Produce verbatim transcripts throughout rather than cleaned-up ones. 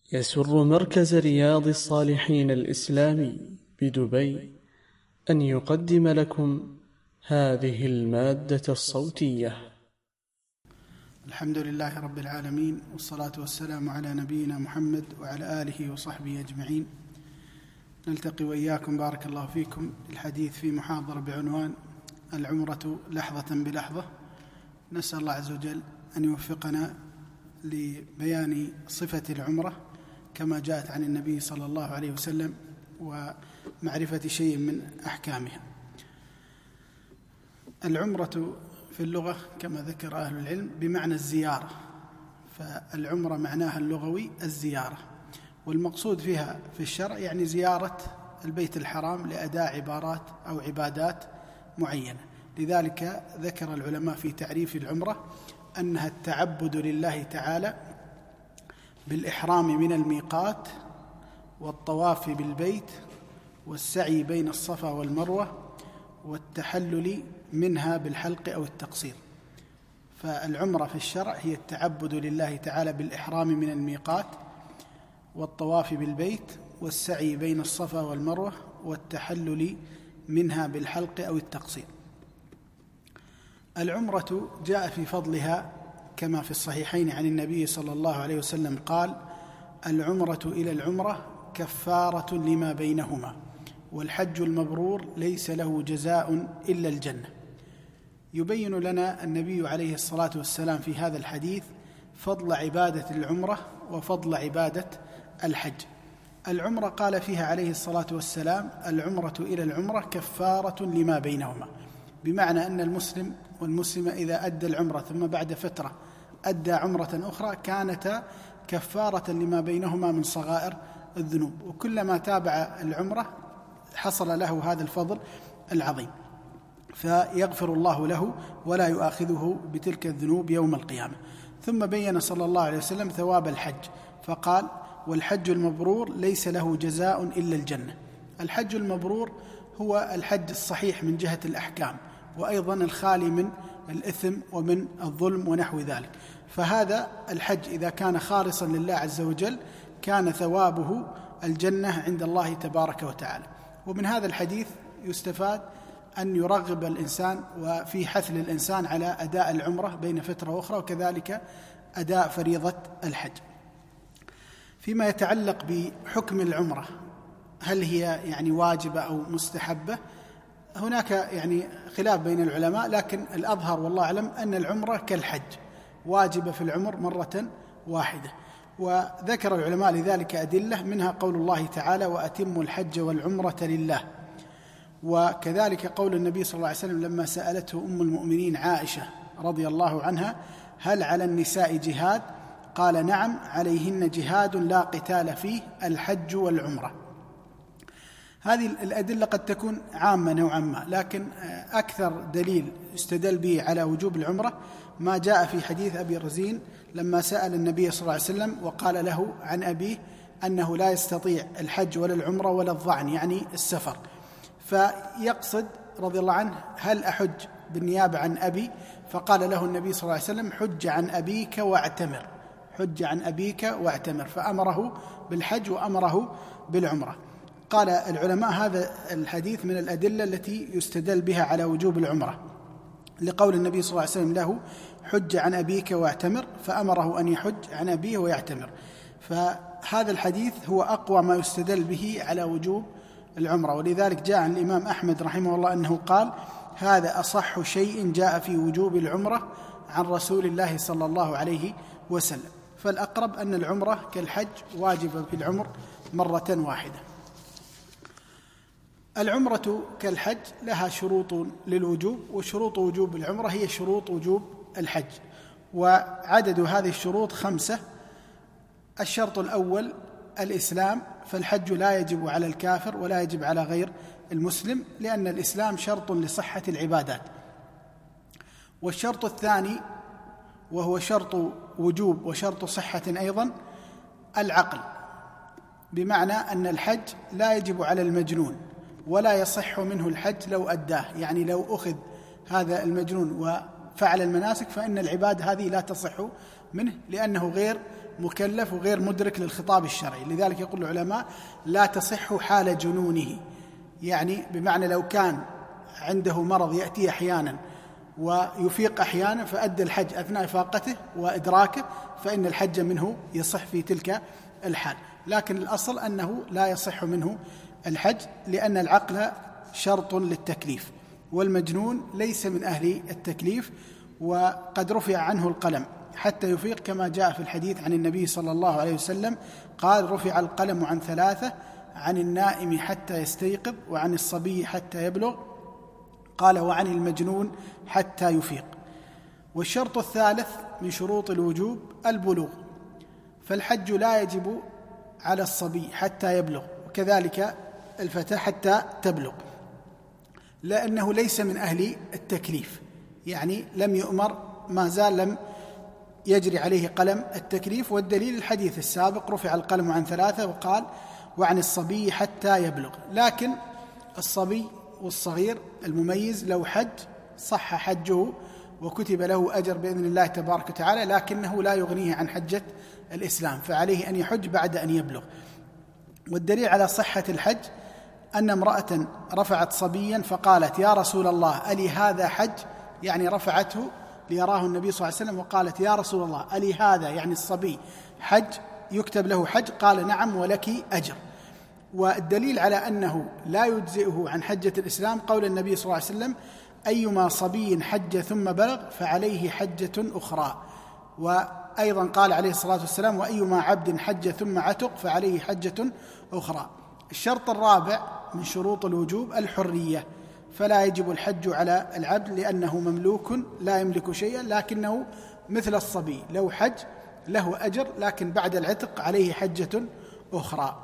يسر مركز رياض الصالحين الإسلامي بدبي أن يقدم لكم هذه المادة الصوتية. الحمد لله رب العالمين، والصلاة والسلام على نبينا محمد وعلى آله وصحبه أجمعين. نلتقي وإياكم بارك الله فيكم الحديث في محاضرة بعنوان العمرة لحظة بلحظة. نسأل الله عز وجل أن يوفقنا لبيان صفة العمرة كما جاءت عن النبي صلى الله عليه وسلم ومعرفة شيء من أحكامها. العمرة في اللغة كما ذكر أهل العلم بمعنى الزيارة، فالعمرة معناها اللغوي الزيارة، والمقصود فيها في الشرع يعني زيارة البيت الحرام لأداء عبارات أو عبادات معينة. لذلك ذكر العلماء في تعريف العمرة أنها التعبد لله تعالى بالإحرام من الميقات والطواف بالبيت والسعي بين الصفا والمروة والتحلل منها بالحلق أو التقصير. فالعمرة في الشرع هي التعبد لله تعالى بالإحرام من الميقات والطواف بالبيت والسعي بين الصفا والمروة والتحلل منها بالحلق أو التقصير. العمرة جاء في فضلها كما في الصحيحين عن النبي صلى الله عليه وسلم قال: العمرة إلى العمرة كفارة لما بينهما، والحج المبرور ليس له جزاء إلا الجنة. يبين لنا النبي عليه الصلاة والسلام في هذا الحديث فضل عبادة العمرة وفضل عبادة الحج. العمرة قال فيها عليه الصلاة والسلام: العمرة إلى العمرة كفارة لما بينهما، بمعنى أن المسلم والمسلمة إذا أدى العمرة ثم بعد فترة أدى عمرة أخرى كانتا كفارة لما بينهما من صغائر الذنوب، وكلما تابع العمرة حصل له هذا الفضل العظيم، فيغفر الله له ولا يؤاخذه بتلك الذنوب يوم القيامة. ثم بين صلى الله عليه وسلم ثواب الحج فقال: والحج المبرور ليس له جزاء إلا الجنة. الحج المبرور هو الحج الصحيح من جهة الأحكام، وأيضا الخالي من الإثم ومن الظلم ونحو ذلك. فهذا الحج إذا كان خالصا لله عز وجل كان ثوابه الجنة عند الله تبارك وتعالى. ومن هذا الحديث يستفاد أن يرغب الإنسان وفي حث الإنسان على أداء العمرة بين فترة وأخرى، وكذلك أداء فريضة الحج. فيما يتعلق بحكم العمرة، هل هي يعني واجبة أو مستحبة؟ هناك يعني خلاف بين العلماء، لكن الأظهر والله أعلم أن العمرة كالحج واجبة في العمر مرة واحدة. وذكر العلماء لذلك أدلة، منها قول الله تعالى: وأتموا الحج والعمرة لله. وكذلك قول النبي صلى الله عليه وسلم لما سألته أم المؤمنين عائشة رضي الله عنها: هل على النساء جهاد؟ قال: نعم، عليهن جهاد لا قتال فيه، الحج والعمرة. هذه الأدلة قد تكون عامة نوعا ما، لكن أكثر دليل استدل به على وجوب العمرة ما جاء في حديث أبي رزين لما سأل النبي صلى الله عليه وسلم وقال له عن أبيه أنه لا يستطيع الحج ولا العمرة ولا الظعن، يعني السفر، فيقصد رضي الله عنه: هل أحج بالنيابة عن أبي؟ فقال له النبي صلى الله عليه وسلم: حج عن أبيك واعتمر، حج عن أبيك واعتمر، فأمره بالحج وأمره بالعمرة. قال العلماء هذا الحديث من الأدلة التي يستدل بها على وجوب العمرة، لقول النبي صلى الله عليه وسلم له: حج عن أبيك واعتمر، فأمره أن يحج عن أبيه ويعتمر. فهذا الحديث هو أقوى ما يستدل به على وجوب العمرة. ولذلك جاء عن الإمام أحمد رحمه الله أنه قال: هذا أصح شيء جاء في وجوب العمرة عن رسول الله صلى الله عليه وسلم. فالأقرب أن العمرة كالحج واجبة في العمر مرة واحدة. العمرة كالحج لها شروط للوجوب، وشروط وجوب العمرة هي شروط وجوب الحج، وعدد هذه الشروط خمسة. الشرط الأول الإسلام، فالحج لا يجب على الكافر ولا يجب على غير المسلم، لأن الإسلام شرط لصحة العبادات. والشرط الثاني وهو شرط وجوب وشرط صحة أيضا العقل، بمعنى أن الحج لا يجب على المجنون ولا يصح منه الحج لو أداه، يعني لو أخذ هذا المجنون وفعل المناسك فإن العبادة هذه لا تصح منه، لأنه غير مكلف وغير مدرك للخطاب الشرعي. لذلك يقول العلماء لا تصح حال جنونه، يعني بمعنى لو كان عنده مرض يأتي أحيانا ويفيق أحيانا فأدى الحج أثناء إفاقته وإدراكه فإن الحج منه يصح في تلك الحال، لكن الأصل أنه لا يصح منه الحج لأن العقل شرط للتكليف، والمجنون ليس من أهل التكليف وقد رفع عنه القلم حتى يفيق، كما جاء في الحديث عن النبي صلى الله عليه وسلم قال رفع القلم عن ثلاثة: عن النائم حتى يستيقظ، وعن الصبي حتى يبلغ، قال وعن المجنون حتى يفيق. والشرط الثالث من شروط الوجوب البلوغ، فالحج لا يجب على الصبي حتى يبلغ، وكذلك الفتاة حتى تبلغ، لأنه ليس من أهل التكليف، يعني لم يؤمر، ما زال لم يجري عليه قلم التكليف. والدليل الحديث السابق رفع القلم عن ثلاثة وقال وعن الصبي حتى يبلغ. لكن الصبي والصغير المميز لو حج صح حجه وكتب له أجر بإذن الله تبارك وتعالى، لكنه لا يغنيه عن حجة الإسلام، فعليه أن يحج بعد أن يبلغ. والدليل على صحة الحج أن امرأة رفعت صبيا فقالت يا رسول الله ألي هذا حج، يعني رفعته ليراه النبي صلى الله عليه وسلم وقالت يا رسول الله ألي هذا يعني الصبي حج يكتب له حج؟ قال نعم ولك أجر. والدليل على أنه لا يجزئه عن حجة الإسلام قول النبي صلى الله عليه وسلم أيما صبي حج ثم بلغ فعليه حجة أخرى، وأيضا قال عليه الصلاة والسلام وأيما عبد حج ثم عتق فعليه حجة أخرى. الشرط الرابع من شروط الوجوب الحرية، فلا يجب الحج على العبد لأنه مملوك لا يملك شيئا، لكنه مثل الصبي لو حج له أجر، لكن بعد العتق عليه حجة أخرى.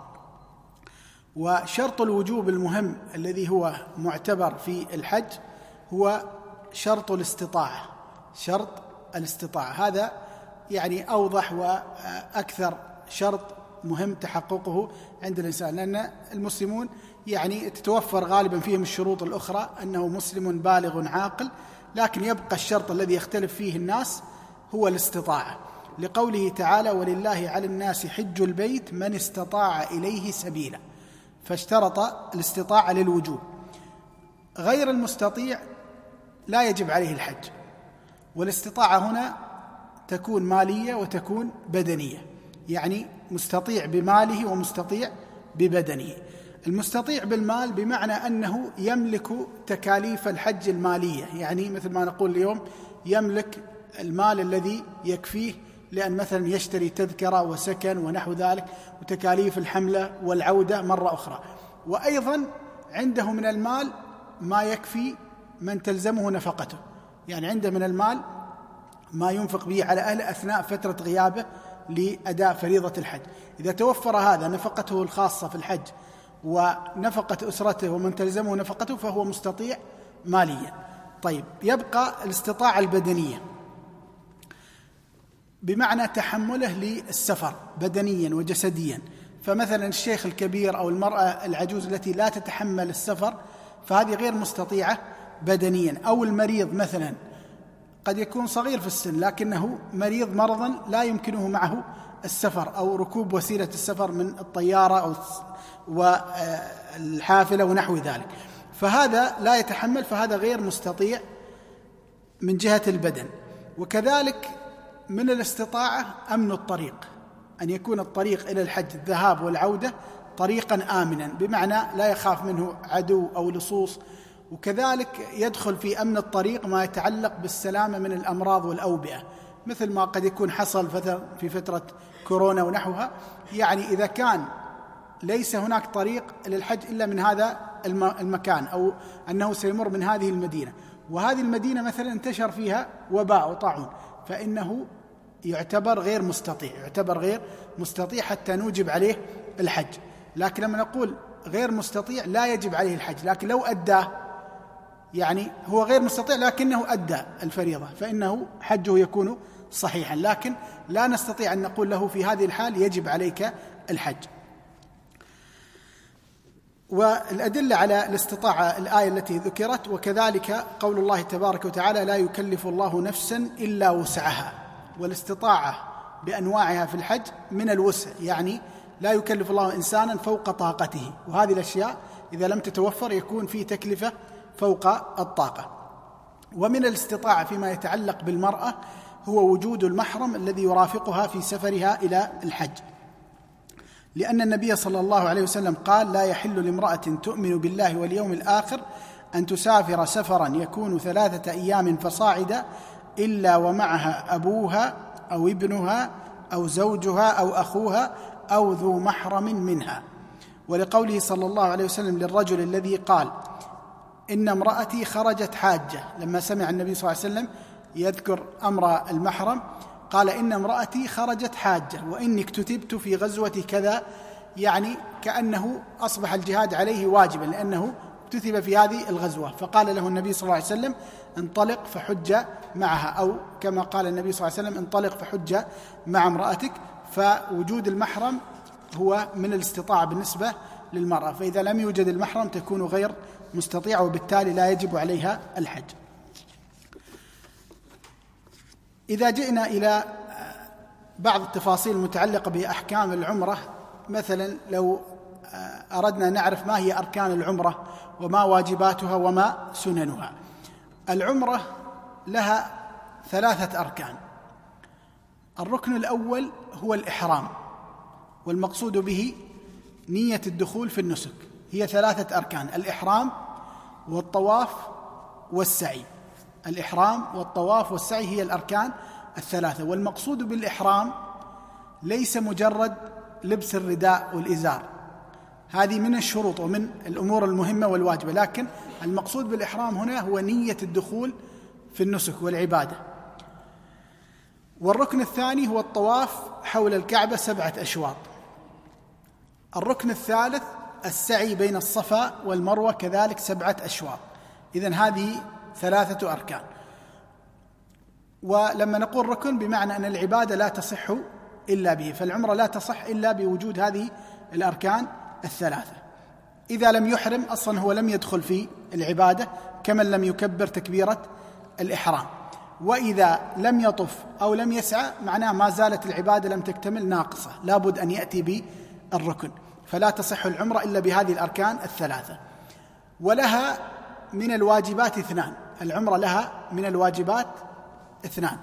وشرط الوجوب المهم الذي هو معتبر في الحج هو شرط الاستطاعة، شرط الاستطاعة هذا يعني أوضح وأكثر شرط مهم تحققه عند الإنسان، لأن المسلمون يعني تتوفر غالبا فيهم الشروط الأخرى أنه مسلم بالغ عاقل، لكن يبقى الشرط الذي يختلف فيه الناس هو الاستطاعة، لقوله تعالى ولله على الناس حج البيت من استطاع إليه سبيلا، فاشترط الاستطاعة للوجوب. غير المستطيع لا يجب عليه الحج، والاستطاعة هنا تكون مالية وتكون بدنية، يعني مستطيع بماله ومستطيع ببدنه. المستطيع بالمال بمعنى أنه يملك تكاليف الحج المالية، يعني مثل ما نقول اليوم يملك المال الذي يكفيه لأن مثلا يشتري تذكرة وسكن ونحو ذلك وتكاليف الحملة والعودة مرة أخرى، وأيضا عنده من المال ما يكفي من تلزمه نفقته، يعني عنده من المال ما ينفق به على أهله أثناء فترة غيابه لأداء فريضة الحج. إذا توفر هذا نفقته الخاصة في الحج ونفقة أسرته ومن تلزمه نفقته فهو مستطيع ماليا. طيب يبقى الاستطاعة البدنية بمعنى تحمله للسفر بدنيا وجسديا، فمثلا الشيخ الكبير أو المرأة العجوز التي لا تتحمل السفر فهذه غير مستطيعة بدنيا، أو المريض مثلا قد يكون صغير في السن لكنه مريض مرضا لا يمكنه معه السفر أو ركوب وسيلة السفر من الطيارة أو والحافلة ونحو ذلك، فهذا لا يتحمل، فهذا غير مستطيع من جهة البدن. وكذلك من الاستطاعة أمن الطريق، أن يكون الطريق إلى الحج الذهاب والعودة طريقا آمنا بمعنى لا يخاف منه عدو أو لصوص، وكذلك يدخل في أمن الطريق ما يتعلق بالسلامة من الأمراض والأوبئة مثل ما قد يكون حصل في فترة كورونا ونحوها، يعني إذا كان ليس هناك طريق للحج إلا من هذا المكان أو أنه سيمر من هذه المدينة، وهذه المدينة مثلا انتشر فيها وباء وطاعون، فإنه يعتبر غير مستطيع يعتبر غير مستطيع حتى نوجب عليه الحج. لكن لما نقول غير مستطيع لا يجب عليه الحج، لكن لو أداه يعني هو غير مستطيع لكنه أدى الفريضة فإنه حجه يكون صحيحا، لكن لا نستطيع أن نقول له في هذه الحال يجب عليك الحج. والأدلة على الاستطاعة الآية التي ذكرت، وكذلك قول الله تبارك وتعالى لا يكلف الله نفسا إلا وسعها، والاستطاعة بأنواعها في الحج من الوسع، يعني لا يكلف الله إنسانا فوق طاقته، وهذه الأشياء إذا لم تتوفر يكون في تكلفة فوق الطاقة. ومن الاستطاعة فيما يتعلق بالمرأة هو وجود المحرم الذي يرافقها في سفرها إلى الحج، لأن النبي صلى الله عليه وسلم قال: لا يحل لامرأة تؤمن بالله واليوم الآخر أن تسافر سفرا يكون ثلاثة أيام فصاعدا إلا ومعها أبوها أو ابنها أو زوجها أو أخوها أو ذو محرم منها. ولقوله صلى الله عليه وسلم للرجل الذي قال: إن امرأتي خرجت حاجة، لما سمع النبي صلى الله عليه وسلم يذكر أمر المحرم قال: إن امرأتي خرجت حاجة وإني اكتتبت في غزوة كذا، يعني كأنه أصبح الجهاد عليه واجبا لأنه اكتتب في هذه الغزوة. فقال له النبي صلى الله عليه وسلم: انطلق فحج معها، أو كما قال النبي صلى الله عليه وسلم: انطلق فحج مع امرأتك. فوجود المحرم هو من الاستطاعة بالنسبة للمرأة، فإذا لم يوجد المحرم تكون غير مستطيعة وبالتالي لا يجب عليها الحج. إذا جئنا إلى بعض التفاصيل المتعلقة بأحكام العمرة، مثلا لو أردنا نعرف ما هي أركان العمرة وما واجباتها وما سننها. العمرة لها ثلاثة أركان. الركن الأول هو الإحرام، والمقصود به نية الدخول في النسك. هي ثلاثة أركان: الإحرام والطواف والسعي. الإحرام والطواف والسعي هي الأركان الثلاثة. والمقصود بالإحرام ليس مجرد لبس الرداء والإزار، هذه من الشروط ومن الأمور المهمة والواجبة، لكن المقصود بالإحرام هنا هو نية الدخول في النسك والعبادة. والركن الثاني هو الطواف حول الكعبة سبعة أشواط. الركن الثالث السعي بين الصفا والمروة كذلك سبعة أشواط. إذن هذه ثلاثة أركان. ولما نقول ركن بمعنى أن العبادة لا تصح إلا به، فالعمرة لا تصح إلا بوجود هذه الأركان الثلاثة. إذا لم يحرم أصلا هو لم يدخل في العبادة كمن لم يكبر تكبيرة الإحرام، وإذا لم يطف أو لم يسعى معناه ما زالت العبادة لم تكتمل ناقصة، لابد أن يأتي بالركن، فلا تصح العمرة إلا بهذه الأركان الثلاثة. ولها من الواجبات اثنان، العمرة لها من الواجبات اثنان.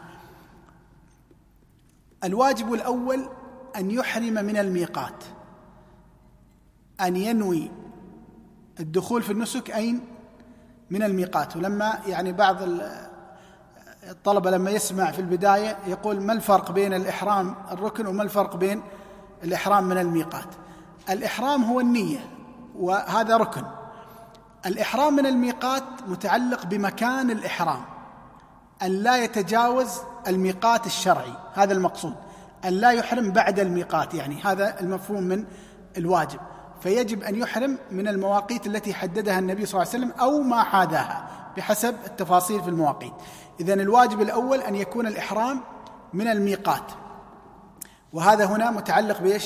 الواجب الأول أن يحرم من الميقات، أن ينوي الدخول في النسك أين من الميقات. ولما يعني بعض الطلبة لما يسمع في البداية يقول: ما الفرق بين الإحرام الركن وما الفرق بين الإحرام من الميقات؟ الإحرام هو النية وهذا ركن. الإحرام من الميقات متعلق بمكان الإحرام، أن لا يتجاوز الميقات الشرعي، هذا المقصود، أن لا يحرم بعد الميقات، يعني هذا المفهوم من الواجب. فيجب أن يحرم من المواقيت التي حددها النبي صلى الله عليه وسلم أو ما حاذاها بحسب التفاصيل في المواقيت. إذن الواجب الأول أن يكون الإحرام من الميقات، وهذا هنا متعلق بإيش؟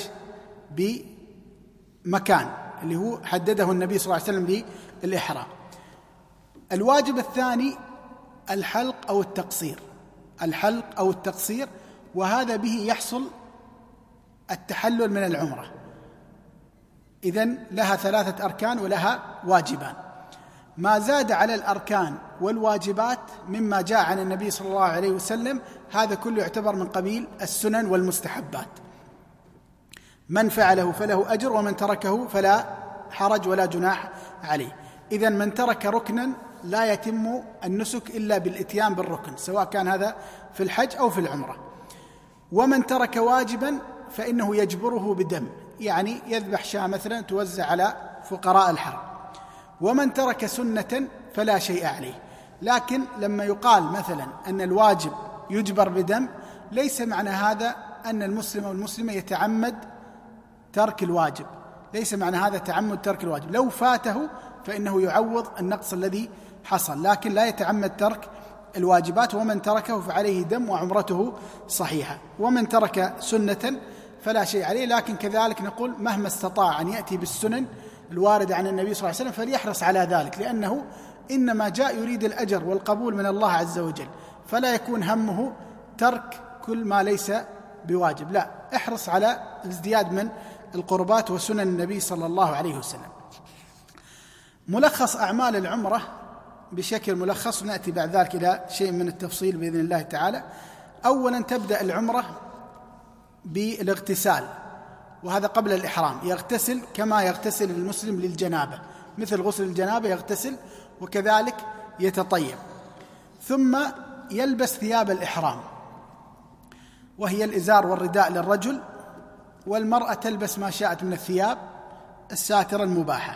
بمكان اللي هو حدده النبي صلى الله عليه وسلم للإحرام. الواجب الثاني الحلق أو التقصير، الحلق أو التقصير، وهذا به يحصل التحلل من العمرة. إذن لها ثلاثة أركان ولها واجبان. ما زاد على الأركان والواجبات مما جاء عن النبي صلى الله عليه وسلم هذا كله يعتبر من قبيل السنن والمستحبات، من فعله فله أجر ومن تركه فلا حرج ولا جناح عليه. إذن من ترك ركنا لا يتم النسك إلا بالإتيان بالركن، سواء كان هذا في الحج أو في العمرة. ومن ترك واجبا فإنه يجبره بدم، يعني يذبح شاة مثلا توزع على فقراء الحرم. ومن ترك سنة فلا شيء عليه. لكن لما يقال مثلا أن الواجب يجبر بدم، ليس معنى هذا أن المسلم والمسلمة يتعمد ترك الواجب، ليس معنى هذا تعمد ترك الواجب. لو فاته فإنه يعوض النقص الذي حصل، لكن لا يتعمد ترك الواجبات. ومن تركه فعليه دم وعمرته صحيحة. ومن ترك سنة فلا شيء عليه. لكن كذلك نقول مهما استطاع أن يأتي بالسنن الواردة عن النبي صلى الله عليه وسلم فليحرص على ذلك، لأنه إنما جاء يريد الأجر والقبول من الله عز وجل، فلا يكون همه ترك كل ما ليس بواجب، لا، احرص على الازدياد من القربات وسنن النبي صلى الله عليه وسلم. ملخص أعمال العمرة بشكل ملخص، ونأتي بعد ذلك إلى شيء من التفصيل بإذن الله تعالى. أولا تبدأ العمرة بالاغتسال، وهذا قبل الإحرام، يغتسل كما يغتسل المسلم للجنابة، مثل غسل الجنابة يغتسل، وكذلك يتطيب. ثم يلبس ثياب الإحرام، وهي الإزار والرداء للرجل، والمرأة تلبس ما شاءت من الثياب الساترة المباحة.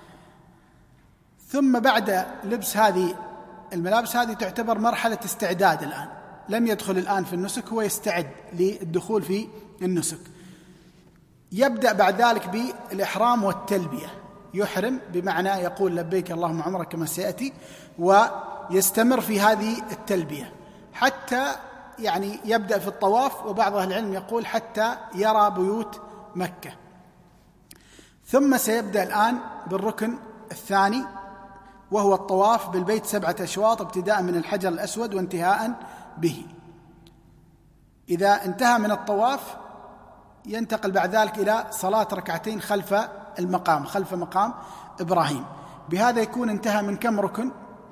ثم بعد لبس هذه الملابس، هذه تعتبر مرحلة استعداد، الآن لم يدخل الآن في النسك، هو يستعد للدخول في النسك. يبدأ بعد ذلك بالإحرام والتلبية، يحرم بمعنى يقول لبيك اللهم عمرة كما سيأتي، ويستمر في هذه التلبية حتى يعني يبدأ في الطواف، وبعض أهل العلم يقول حتى يرى بيوت مكة. ثم سيبدأ الآن بالركن الثاني، وهو الطواف بالبيت سبعة أشواط ابتداء من الحجر الأسود وانتهاء به. إذا انتهى من الطواف ينتقل بعد ذلك إلى صلاة ركعتين خلف المقام، خلف مقام إبراهيم. بهذا يكون انتهى من كم ركن؟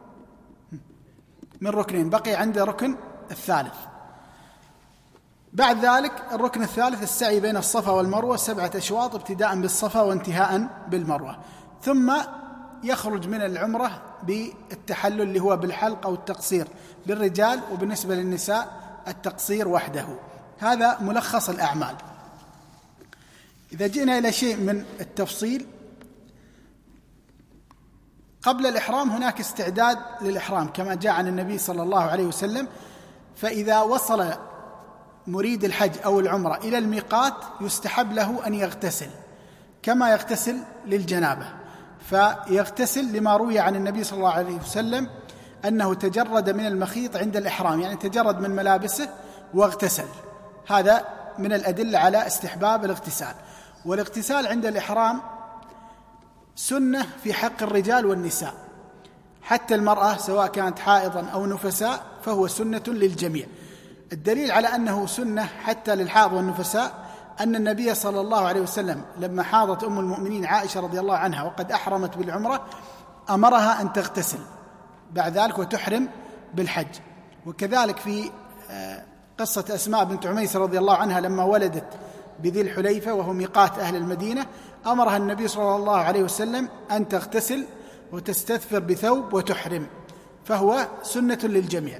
من ركنين، بقي عنده ركن الثالث. بعد ذلك الركن الثالث السعي بين الصفا والمروة سبعة أشواط ابتداء بالصفا وانتهاء بالمروة. ثم يخرج من العمرة بالتحلل اللي هو بالحلق أو التقصير للرجال، وبالنسبة للنساء التقصير وحده. هذا ملخص الأعمال. إذا جئنا إلى شيء من التفصيل، قبل الإحرام هناك استعداد للإحرام كما جاء عن النبي صلى الله عليه وسلم. فإذا وصل مريد الحج أو العمرة إلى الميقات يستحب له أن يغتسل كما يغتسل للجنابة، فيغتسل لما روي عن النبي صلى الله عليه وسلم أنه تجرد من المخيط عند الإحرام، يعني تجرد من ملابسه واغتسل. هذا من الأدلة على استحباب الاغتسال. والاغتسال عند الإحرام سنة في حق الرجال والنساء، حتى المرأة سواء كانت حائضا أو نفساء فهو سنة للجميع. الدليل على أنه سنة حتى للحائض والنفساء أن النبي صلى الله عليه وسلم لما حاضت أم المؤمنين عائشة رضي الله عنها وقد أحرمت بالعمرة أمرها أن تغتسل بعد ذلك وتحرم بالحج. وكذلك في قصة أسماء بنت عميس رضي الله عنها لما ولدت بذي الحليفة وهو ميقات أهل المدينة، أمرها النبي صلى الله عليه وسلم أن تغتسل وتستثفر بثوب وتحرم، فهو سنة للجميع.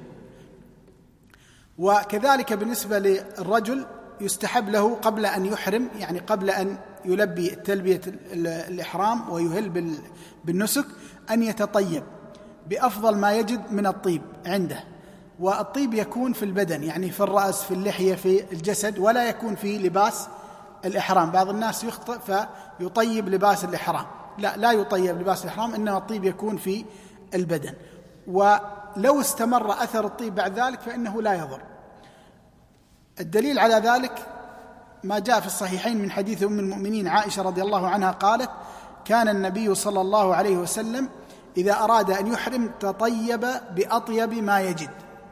وكذلك بالنسبة للرجل يستحب له قبل أن يحرم، يعني قبل أن يلبي تلبية الإحرام ويهل بالنسك، أن يتطيب بأفضل ما يجد من الطيب عنده. والطيب يكون في البدن، يعني في الرأس، في اللحية، في الجسد، ولا يكون في لباس الإحرام. بعض الناس يخطئ فيطيب لباس الإحرام، لا لا يطيب لباس الإحرام، إنما الطيب يكون في البدن. ولو استمر أثر الطيب بعد ذلك فإنه لا يضر. الدليل على ذلك ما جاء في الصحيحين من حديث أم المؤمنين عائشة رضي الله عنها قالت: كان النبي صلى الله عليه وسلم إذا أراد أن يحرم تطيب بأطيب ما يجد.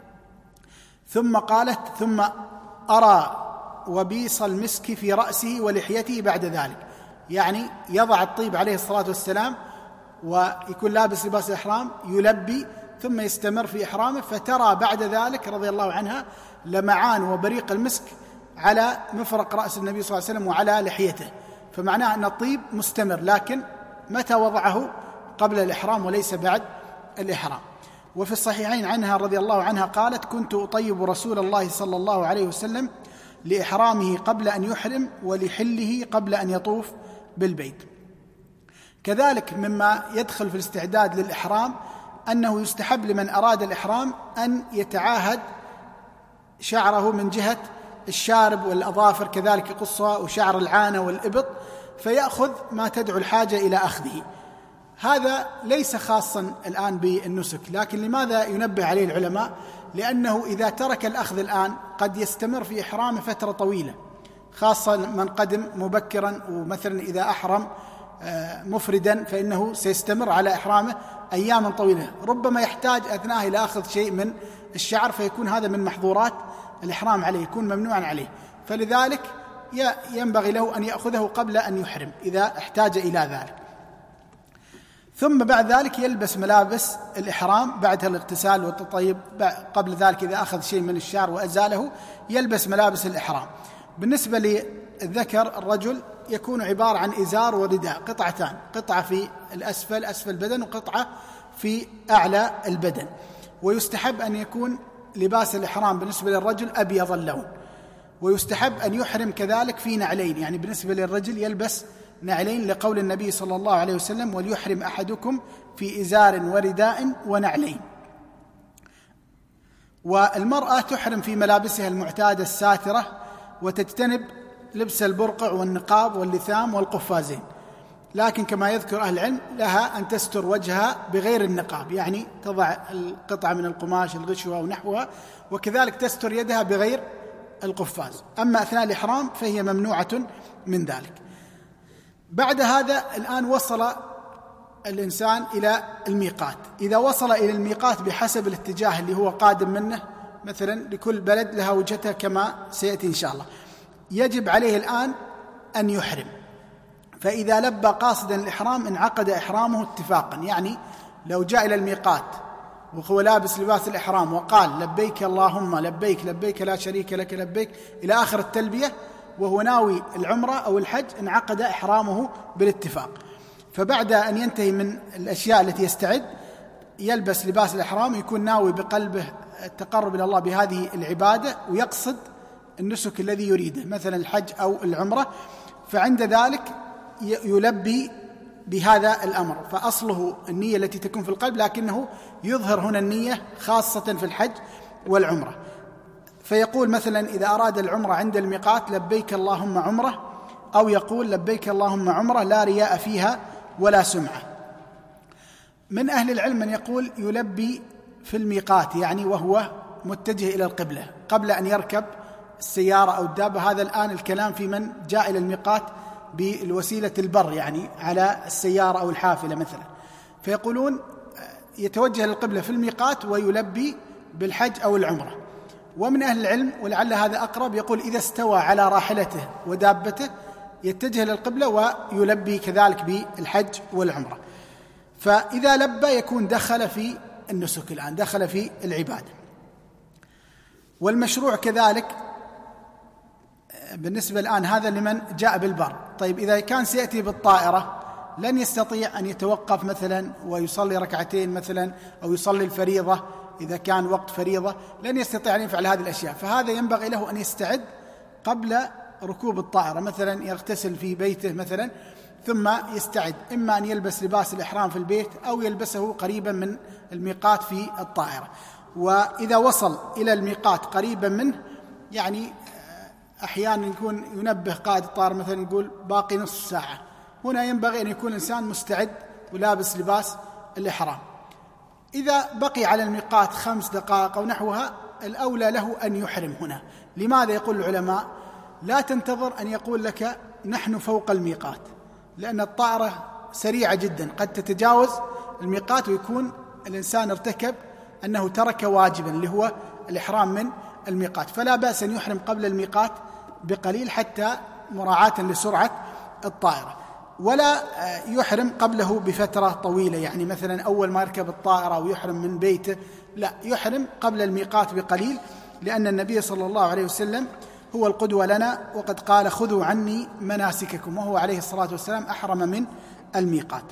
ثم قالت: ثم أرى وبيص المسك في رأسه ولحيته بعد ذلك، يعني يضع الطيب عليه الصلاة والسلام ويكون لابس لباس الإحرام يلبي ثم يستمر في إحرامه، فترى بعد ذلك رضي الله عنها لمعان وبريق المسك على مفرق رأس النبي صلى الله عليه وسلم وعلى لحيته، فمعناه أن الطيب مستمر، لكن متى وضعه؟ قبل الإحرام وليس بعد الإحرام. وفي الصحيحين عنها رضي الله عنها قالت: كنت أطيب رسول الله صلى الله عليه وسلم لإحرامه قبل أن يحرم ولحله قبل أن يطوف بالبيت. كذلك مما يدخل في الاستعداد للإحرام أنه يستحب لمن أراد الإحرام أن يتعاهد شعره من جهة الشارب والأظافر، كذلك قصة وشعر العانة والإبط، فيأخذ ما تدعو الحاجة إلى أخذه. هذا ليس خاصا الآن بالنسك، لكن لماذا ينبه عليه العلماء؟ لأنه إذا ترك الأخذ الآن قد يستمر في إحرامه فترة طويلة، خاصة من قدم مبكرا، ومثلا إذا أحرم مفردا فإنه سيستمر على إحرامه أياما طويلة، ربما يحتاج أثناء إلى أخذ شيء من الشعر، فيكون هذا من محظورات الإحرام عليه، يكون ممنوعا عليه. فلذلك ينبغي له أن يأخذه قبل أن يحرم إذا احتاج إلى ذلك. ثم بعد ذلك يلبس ملابس الإحرام بعد الاغتسال والتطيب. قبل ذلك إذا أخذ شيء من الشعر وأزاله يلبس ملابس الإحرام. بالنسبة للذكر الرجل يكون عبارة عن إزار ورداء، قطعتان، قطعة في الأسفل أسفل البدن وقطعة في أعلى البدن. ويستحب أن يكون لباس الإحرام بالنسبة للرجل أبيض اللون، ويستحب أن يحرم كذلك في نعلين، يعني بالنسبة للرجل يلبس نعلين لقول النبي صلى الله عليه وسلم: وليحرم أحدكم في إزار ورداء ونعلين. والمرأة تحرم في ملابسها المعتادة الساترة، وتجتنب لبس البرقع والنقاب واللثام والقفازين، لكن كما يذكر أهل العلم لها أن تستر وجهها بغير النقاب، يعني تضع القطعة من القماش الغشوة ونحوها، وكذلك تستر يدها بغير القفاز. أما أثناء الإحرام فهي ممنوعة من ذلك. بعد هذا الآن وصل الإنسان إلى الميقات. إذا وصل إلى الميقات بحسب الاتجاه اللي هو قادم منه، مثلا لكل بلد لها وجهتها كما سيأتي إن شاء الله، يجب عليه الآن أن يحرم. فإذا لبى قاصدا الإحرام انعقد إحرامه اتفاقا، يعني لو جاء إلى الميقات وهو لابس لباس الإحرام وقال: لبيك اللهم لبيك لبيك لا شريك لك لبيك إلى آخر التلبية، وهو ناوي العمرة أو الحج، انعقد إحرامه بالاتفاق. فبعد أن ينتهي من الأشياء التي يستعد يلبس لباس الإحرام، يكون ناوي بقلبه التقرب إلى الله بهذه العبادة، ويقصد النسك الذي يريده مثلا الحج أو العمرة، فعند ذلك يلبي بهذا الأمر. فأصله النية التي تكون في القلب، لكنه يظهر هنا النية خاصة في الحج والعمرة. فيقول مثلا إذا أراد العمرة عند الميقات: لبيك اللهم عمرة، أو يقول: لبيك اللهم عمرة لا رياء فيها ولا سمعة. من أهل العلم من يقول يلبي في الميقات، يعني وهو متجه إلى القبلة قبل أن يركب السيارة أو الدابة. هذا الآن الكلام في من جاء إلى الميقات بالوسيلة البر، يعني على السيارة أو الحافلة مثلا، فيقولون يتوجه للقبلة في الميقات ويلبي بالحج أو العمرة. ومن أهل العلم ولعل هذا أقرب يقول إذا استوى على راحلته ودابته يتجه للقبلة ويلبي كذلك بالحج والعمرة. فإذا لبى يكون دخل في النسك، الآن دخل في العبادة. والمشروع كذلك بالنسبة الآن هذا لمن جاء بالبر. طيب إذا كان سيأتي بالطائرة لن يستطيع أن يتوقف مثلا ويصلي ركعتين مثلا، أو يصلي الفريضة إذا كان وقت فريضة، لن يستطيع أن يفعل هذه الأشياء. فهذا ينبغي له أن يستعد قبل ركوب الطائرة، مثلا يغتسل في بيته مثلا ثم يستعد، إما أن يلبس لباس الإحرام في البيت أو يلبسه قريبا من الميقات في الطائرة. وإذا وصل إلى الميقات قريبا منه، يعني أحيانا يكون ينبه قائد الطائرة مثلا يقول باقي نصف ساعة، هنا ينبغي أن يكون الإنسان مستعد ولابس لباس الإحرام. إذا بقي على الميقات خمس دقائق أو نحوها الأولى له أن يحرم هنا. لماذا؟ يقول العلماء لا تنتظر أن يقول لك نحن فوق الميقات، لأن الطائرة سريعة جدا قد تتجاوز الميقات ويكون الإنسان ارتكب أنه ترك واجبا اللي هو الإحرام من الميقات. فلا بأس أن يحرم قبل الميقات بقليل حتى مراعاة لسرعة الطائرة، ولا يحرم قبله بفترة طويلة، يعني مثلا أول ما يركب الطائرة ويحرم من بيته، لا، يحرم قبل الميقات بقليل، لأن النبي صلى الله عليه وسلم هو القدوة لنا، وقد قال خذوا عني مناسككم، وهو عليه الصلاة والسلام أحرم من الميقات.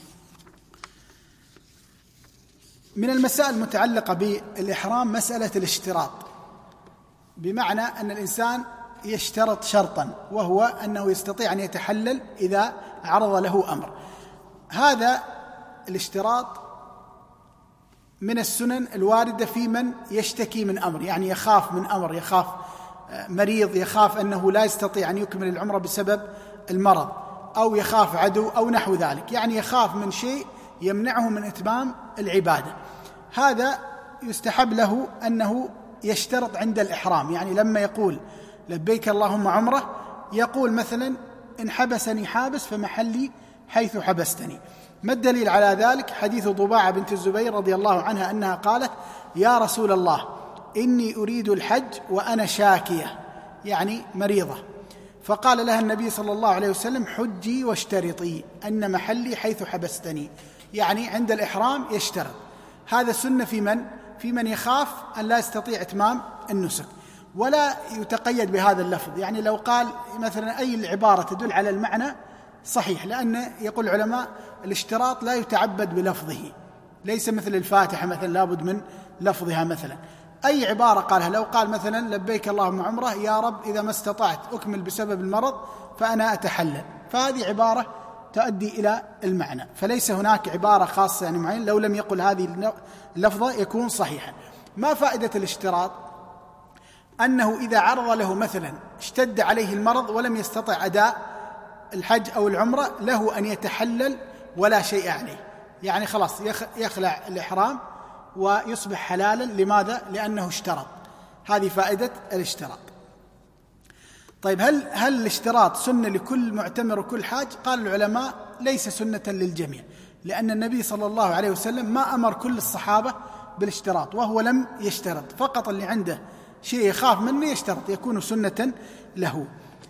من المسائل المتعلقة بالإحرام مسألة الاشتراط، بمعنى أن الإنسان يشترط شرطا، وهو أنه يستطيع أن يتحلل إذا عرض له أمر. هذا الاشتراط من السنن الواردة في من يشتكي من أمر، يعني يخاف من أمر، يخاف مريض، يخاف أنه لا يستطيع أن يكمل العمرة بسبب المرض، أو يخاف عدو أو نحو ذلك، يعني يخاف من شيء يمنعه من إتمام العبادة. هذا يستحب له أنه يشترط عند الإحرام، يعني لما يقول لبيك اللهم عمرة يقول مثلا إن حبسني حابس فمحلي حيث حبستني. ما الدليل على ذلك؟ حديث ضباعة بنت الزبير رضي الله عنها أنها قالت يا رسول الله إني أريد الحج وأنا شاكية، يعني مريضة، فقال لها النبي صلى الله عليه وسلم: حجي واشترطي أن محلي حيث حبستني، يعني عند الإحرام يشترط. هذا سنة في من؟ في من يخاف أن لا يستطيع إتمام النسك، ولا يتقيد بهذا اللفظ. يعني لو قال مثلا أي العبارة تدل على المعنى صحيح، لأن يقول العلماء الاشتراط لا يتعبد بلفظه، ليس مثل الفاتحة مثلا لابد من لفظها. مثلا أي عبارة قالها، لو قال مثلا لبيك اللهم عمره، يا رب إذا ما استطعت أكمل بسبب المرض فأنا أتحلل، فهذه عبارة تؤدي إلى المعنى، فليس هناك عبارة خاصة يعني معين. لو لم يقل هذه اللفظة يكون صحيحا. ما فائدة الاشتراط؟ أنه إذا عرض له مثلا اشتد عليه المرض ولم يستطع أداء الحج أو العمرة، له أن يتحلل ولا شيء عليه، يعني خلاص يخلع الإحرام ويصبح حلالا. لماذا؟ لأنه اشترط. هذه فائدة الاشتراط. طيب هل هل الاشتراط سنة لكل معتمر وكل حاج؟ قال العلماء ليس سنة للجميع، لأن النبي صلى الله عليه وسلم ما أمر كل الصحابة بالاشتراط، وهو لم يشترط، فقط اللي عنده شيء يخاف منه يشترط، يكون سنة له.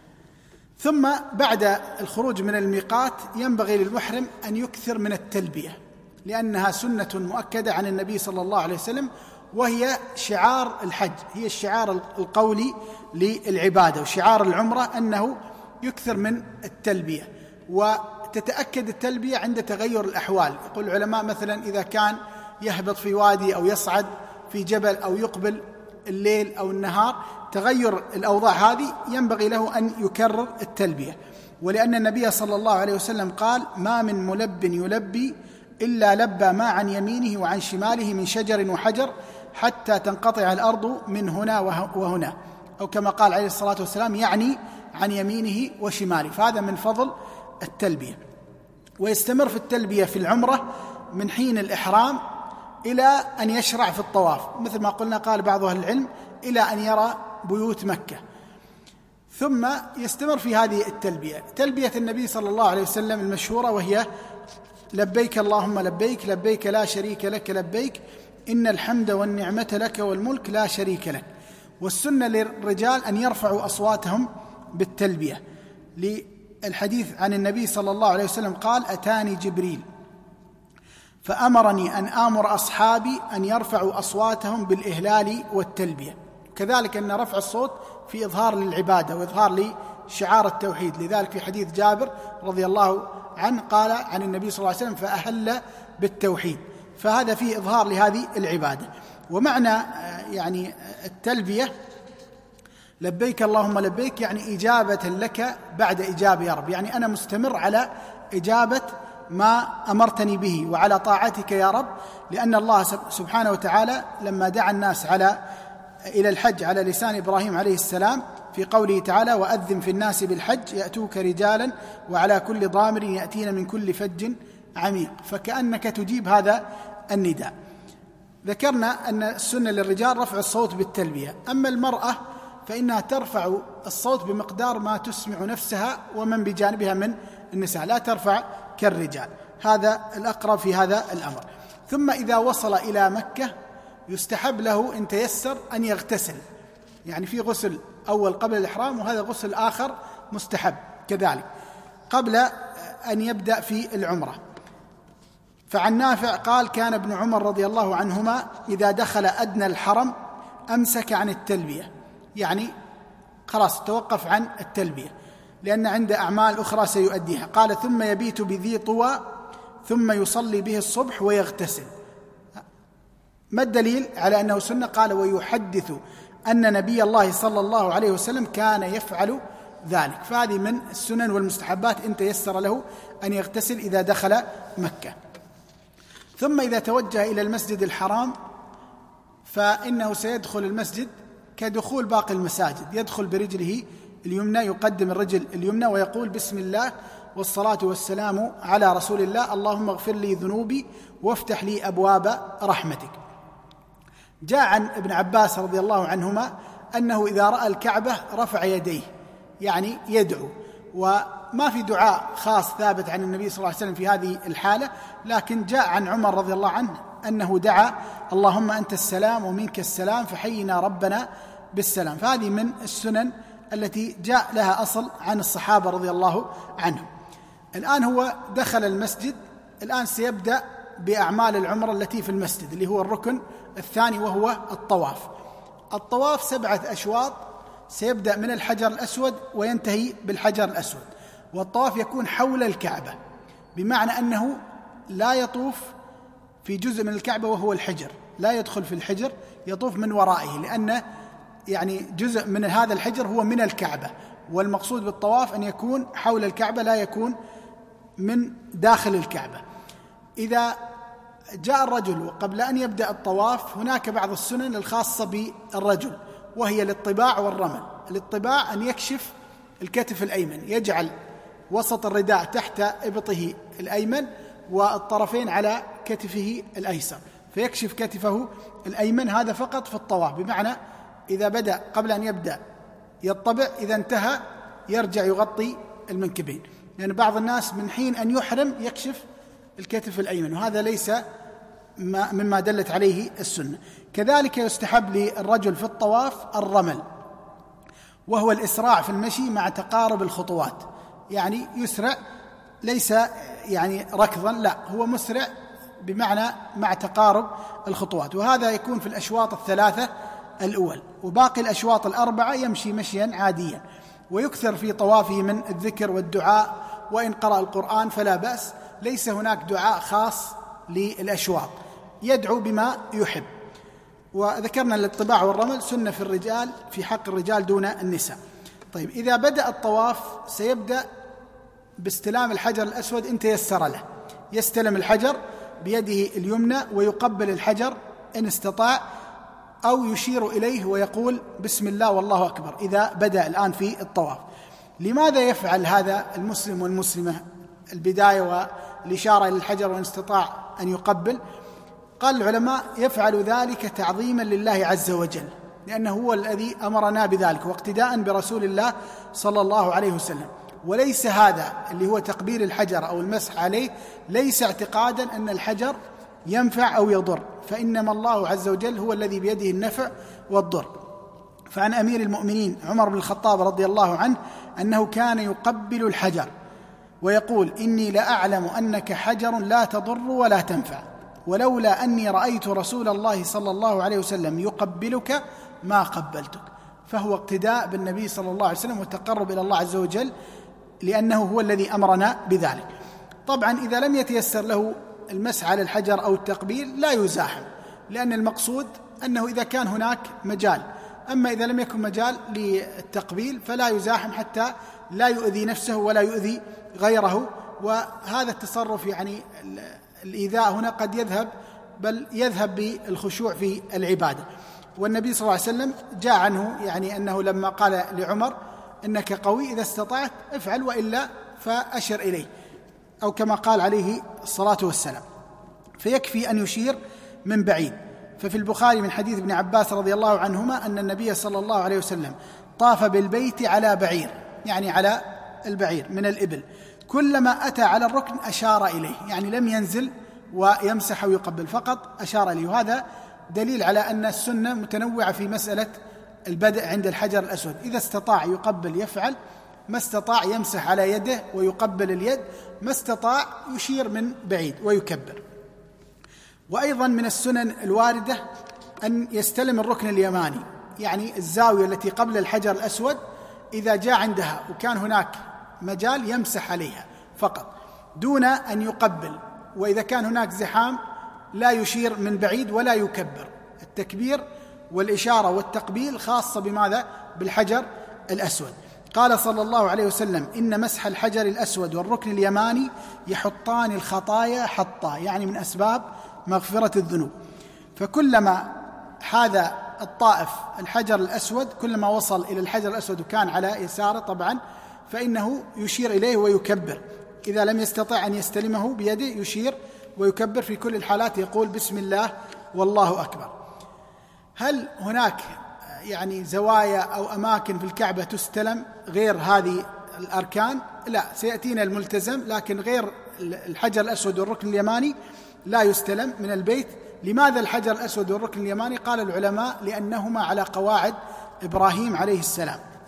ثم بعد الخروج من الميقات ينبغي للمحرم أن يكثر من التلبية، لأنها سنة مؤكدة عن النبي صلى الله عليه وسلم، وهي شعار الحج، هي الشعار القولي للعبادة، وشعار العمرة أنه يكثر من التلبية. وتتأكد التلبية عند تغير الأحوال. يقول العلماء مثلا إذا كان يهبط في وادي أو يصعد في جبل أو يقبل الليل أو النهار، تغير الأوضاع هذه ينبغي له أن يكرر التلبية. ولأن النبي صلى الله عليه وسلم قال: ما من ملب يلبي إلا لبى ما عن يمينه وعن شماله من شجر وحجر حتى تنقطع الأرض من هنا وهنا، أو كما قال عليه الصلاة والسلام يعني عن يمينه وشماله. فهذا من فضل التلبية. ويستمر في التلبية في العمرة من حين الإحرام إلى أن يشرع في الطواف، مثل ما قلنا قال بعض أهل العلم إلى أن يرى بيوت مكة، ثم يستمر في هذه التلبية. تلبية النبي صلى الله عليه وسلم المشهورة وهي: لبيك اللهم لبيك، لبيك لا شريك لك لبيك، إن الحمد والنعمة لك والملك لا شريك لك. والسنة للرجال أن يرفعوا أصواتهم بالتلبية، للحديث عن النبي صلى الله عليه وسلم قال: أتاني جبريل فأمرني أن آمر أصحابي أن يرفعوا أصواتهم بالإهلال والتلبية. كذلك أن رفع الصوت في إظهار للعبادة وإظهار لشعار التوحيد، لذلك في حديث جابر رضي الله عنه قال عن النبي صلى الله عليه وسلم: فأهل بالتوحيد. فهذا فيه إظهار لهذه العبادة. ومعنى يعني التلبية لبيك اللهم لبيك، يعني إجابة لك بعد إجابة يا رب، يعني أنا مستمر على إجابة ما أمرتني به وعلى طاعتك يا رب. لأن الله سبحانه وتعالى لما دعا الناس على إلى الحج على لسان إبراهيم عليه السلام في قوله تعالى: وأذن في الناس بالحج يأتوك رجالا وعلى كل ضامر يأتين من كل فج عميق، فكأنك تجيب هذا النداء. ذكرنا أن السنة للرجال رفع الصوت بالتلبية، أما المرأة فإنها ترفع الصوت بمقدار ما تسمع نفسها ومن بجانبها من النساء، لا ترفع كالرجال. هذا الأقرب في هذا الأمر. ثم إذا وصل إلى مكة يستحب له إن تيسر أن يغتسل، يعني في غسل أول قبل الإحرام، وهذا غسل آخر مستحب كذلك قبل أن يبدأ في العمرة. فعن نافع قال: كان ابن عمر رضي الله عنهما إذا دخل أدنى الحرم أمسك عن التلبية، يعني خلاص توقف عن التلبية لأن عنده أعمال أخرى سيؤديها. قال: ثم يبيت بذي طوى ثم يصلي به الصبح ويغتسل. ما الدليل على أنه سنة؟ قال: ويحدث أن نبي الله صلى الله عليه وسلم كان يفعل ذلك. فهذه من السنن والمستحبات إن تيسر له أن يغتسل إذا دخل مكة. ثم إذا توجه إلى المسجد الحرام فإنه سيدخل المسجد كدخول باقي المساجد، يدخل برجله اليمنى، يقدم الرجل اليمنى ويقول: بسم الله والصلاة والسلام على رسول الله، اللهم اغفر لي ذنوبي وافتح لي أبواب رحمتك. جاء عن ابن عباس رضي الله عنهما أنه إذا رأى الكعبة رفع يديه، يعني يدعو، وما في دعاء خاص ثابت عن النبي صلى الله عليه وسلم في هذه الحالة، لكن جاء عن عمر رضي الله عنه أنه دعا: اللهم أنت السلام ومنك السلام فحينا ربنا بالسلام. فهذه من السنن التي جاء لها أصل عن الصحابة رضي الله عنهم. الآن هو دخل المسجد، الآن سيبدأ بأعمال العمرة التي في المسجد اللي هو الركن الثاني وهو الطواف. الطواف سبعة أشواط، سيبدأ من الحجر الأسود وينتهي بالحجر الأسود، والطواف يكون حول الكعبة، بمعنى أنه لا يطوف في جزء من الكعبة وهو الحجر، لا يدخل في الحجر، يطوف من ورائه، لأن يعني جزء من هذا الحجر هو من الكعبة، والمقصود بالطواف أن يكون حول الكعبة لا يكون من داخل الكعبة. إذا جاء الرجل وقبل أن يبدأ الطواف هناك بعض السنن الخاصة بالرجل، وهي الاطباع والرمل. الاطباع أن يكشف الكتف الأيمن، يجعل وسط الرداء تحت إبطه الأيمن والطرفين على كتفه الأيسر، فيكشف كتفه الأيمن، هذا فقط في الطواف، بمعنى إذا بدأ قبل أن يبدأ يطبع، إذا انتهى يرجع يغطي المنكبين، لأن يعني بعض الناس من حين أن يحرم يكشف الكتف الأيمن، وهذا ليس مما دلت عليه السنة. كذلك يستحب للرجل في الطواف الرمل، وهو الإسراع في المشي مع تقارب الخطوات، يعني يسرع ليس يعني ركضا، لا هو مسرع بمعنى مع تقارب الخطوات، وهذا يكون في الأشواط الثلاثة الأول، وباقي الأشواط الأربعة يمشي مشيا عاديا، ويكثر في طوافه من الذكر والدعاء، وإن قرأ القرآن فلا بأس، ليس هناك دعاء خاص للأشواط، يدعو بما يحب. وذكرنا الاطباع والرمل سنة في الرجال، في حق الرجال دون النساء. طيب، إذا بدأ الطواف سيبدأ باستلام الحجر الأسود إن تيسر له، يستلم الحجر بيده اليمنى ويقبل الحجر إن استطاع، أو يشير إليه ويقول بسم الله والله أكبر إذا بدأ الآن في الطواف. لماذا يفعل هذا المسلم والمسلمة البداية والإشارة إلى الحجر وإن استطاع أن يقبل؟ قال العلماء يفعل ذلك تعظيما لله عز وجل، لأنه هو الذي أمرنا بذلك، واقتداء برسول الله صلى الله عليه وسلم. وليس هذا اللي هو تقبيل الحجر أو المسح عليه ليس اعتقادا أن الحجر ينفع أو يضر، فإنما الله عز وجل هو الذي بيده النفع والضر. فعن أمير المؤمنين عمر بن الخطاب رضي الله عنه أنه كان يقبل الحجر ويقول إني لأعلم أنك حجر لا تضر ولا تنفع، ولولا أني رأيت رسول الله صلى الله عليه وسلم يقبلك ما قبلتك. فهو اقتداء بالنبي صلى الله عليه وسلم والتقرب إلى الله عز وجل، لأنه هو الذي أمرنا بذلك. طبعا إذا لم يتيسر له المسح على الحجر أو التقبيل لا يزاحم، لأن المقصود أنه إذا كان هناك مجال، أما إذا لم يكن مجال للتقبيل فلا يزاحم حتى لا يؤذي نفسه ولا يؤذي غيره. وهذا التصرف يعني الإيذاء هنا قد يذهب، بل يذهب بالخشوع في العبادة. والنبي صلى الله عليه وسلم جاء عنه يعني أنه لما قال لعمر إنك قوي إذا استطعت افعل وإلا فأشر إليه، أو كما قال عليه الصلاة والسلام، فيكفي أن يشير من بعيد. ففي البخاري من حديث ابن عباس رضي الله عنهما أن النبي صلى الله عليه وسلم طاف بالبيت على بعير، يعني على البعير من الإبل، كلما أتى على الركن أشار إليه، يعني لم ينزل ويمسح ويقبل، فقط أشار إليه. وهذا دليل على أن السنة متنوعة في مسألة البدء عند الحجر الأسود، إذا استطاع يقبل يفعل، ما استطاع يمسح على يده ويقبل اليد، ما استطاع يشير من بعيد ويكبر. وأيضا من السنن الواردة أن يستلم الركن اليماني، يعني الزاوية التي قبل الحجر الأسود إذا جاء عندها وكان هناك مجال يمسح عليها فقط دون أن يقبل، وإذا كان هناك زحام لا يشير من بعيد ولا يكبر. التكبير والإشارة والتقبيل خاصة بماذا؟ بالحجر الأسود. قال صلى الله عليه وسلم إن مسح الحجر الأسود والركن اليماني يحطان الخطايا حطا، يعني من أسباب مغفرة الذنوب. فكلما حاذا الطائف الحجر الأسود، كلما وصل إلى الحجر الأسود وكان على يساره طبعا، فإنه يشير إليه ويكبر. إذا لم يستطع أن يستلمه بيده يشير ويكبر، في كل الحالات يقول بسم الله والله أكبر. هل هناك يعني زوايا أو أماكن في الكعبة تستلم غير هذه الأركان؟ لا، سيأتينا الملتزم، لكن غير الحجر الأسود والركن اليماني لا يستلم من البيت. لماذا الحجر الأسود والركن اليماني؟ قال العلماء لأنهما على قواعد إبراهيم عليه السلام،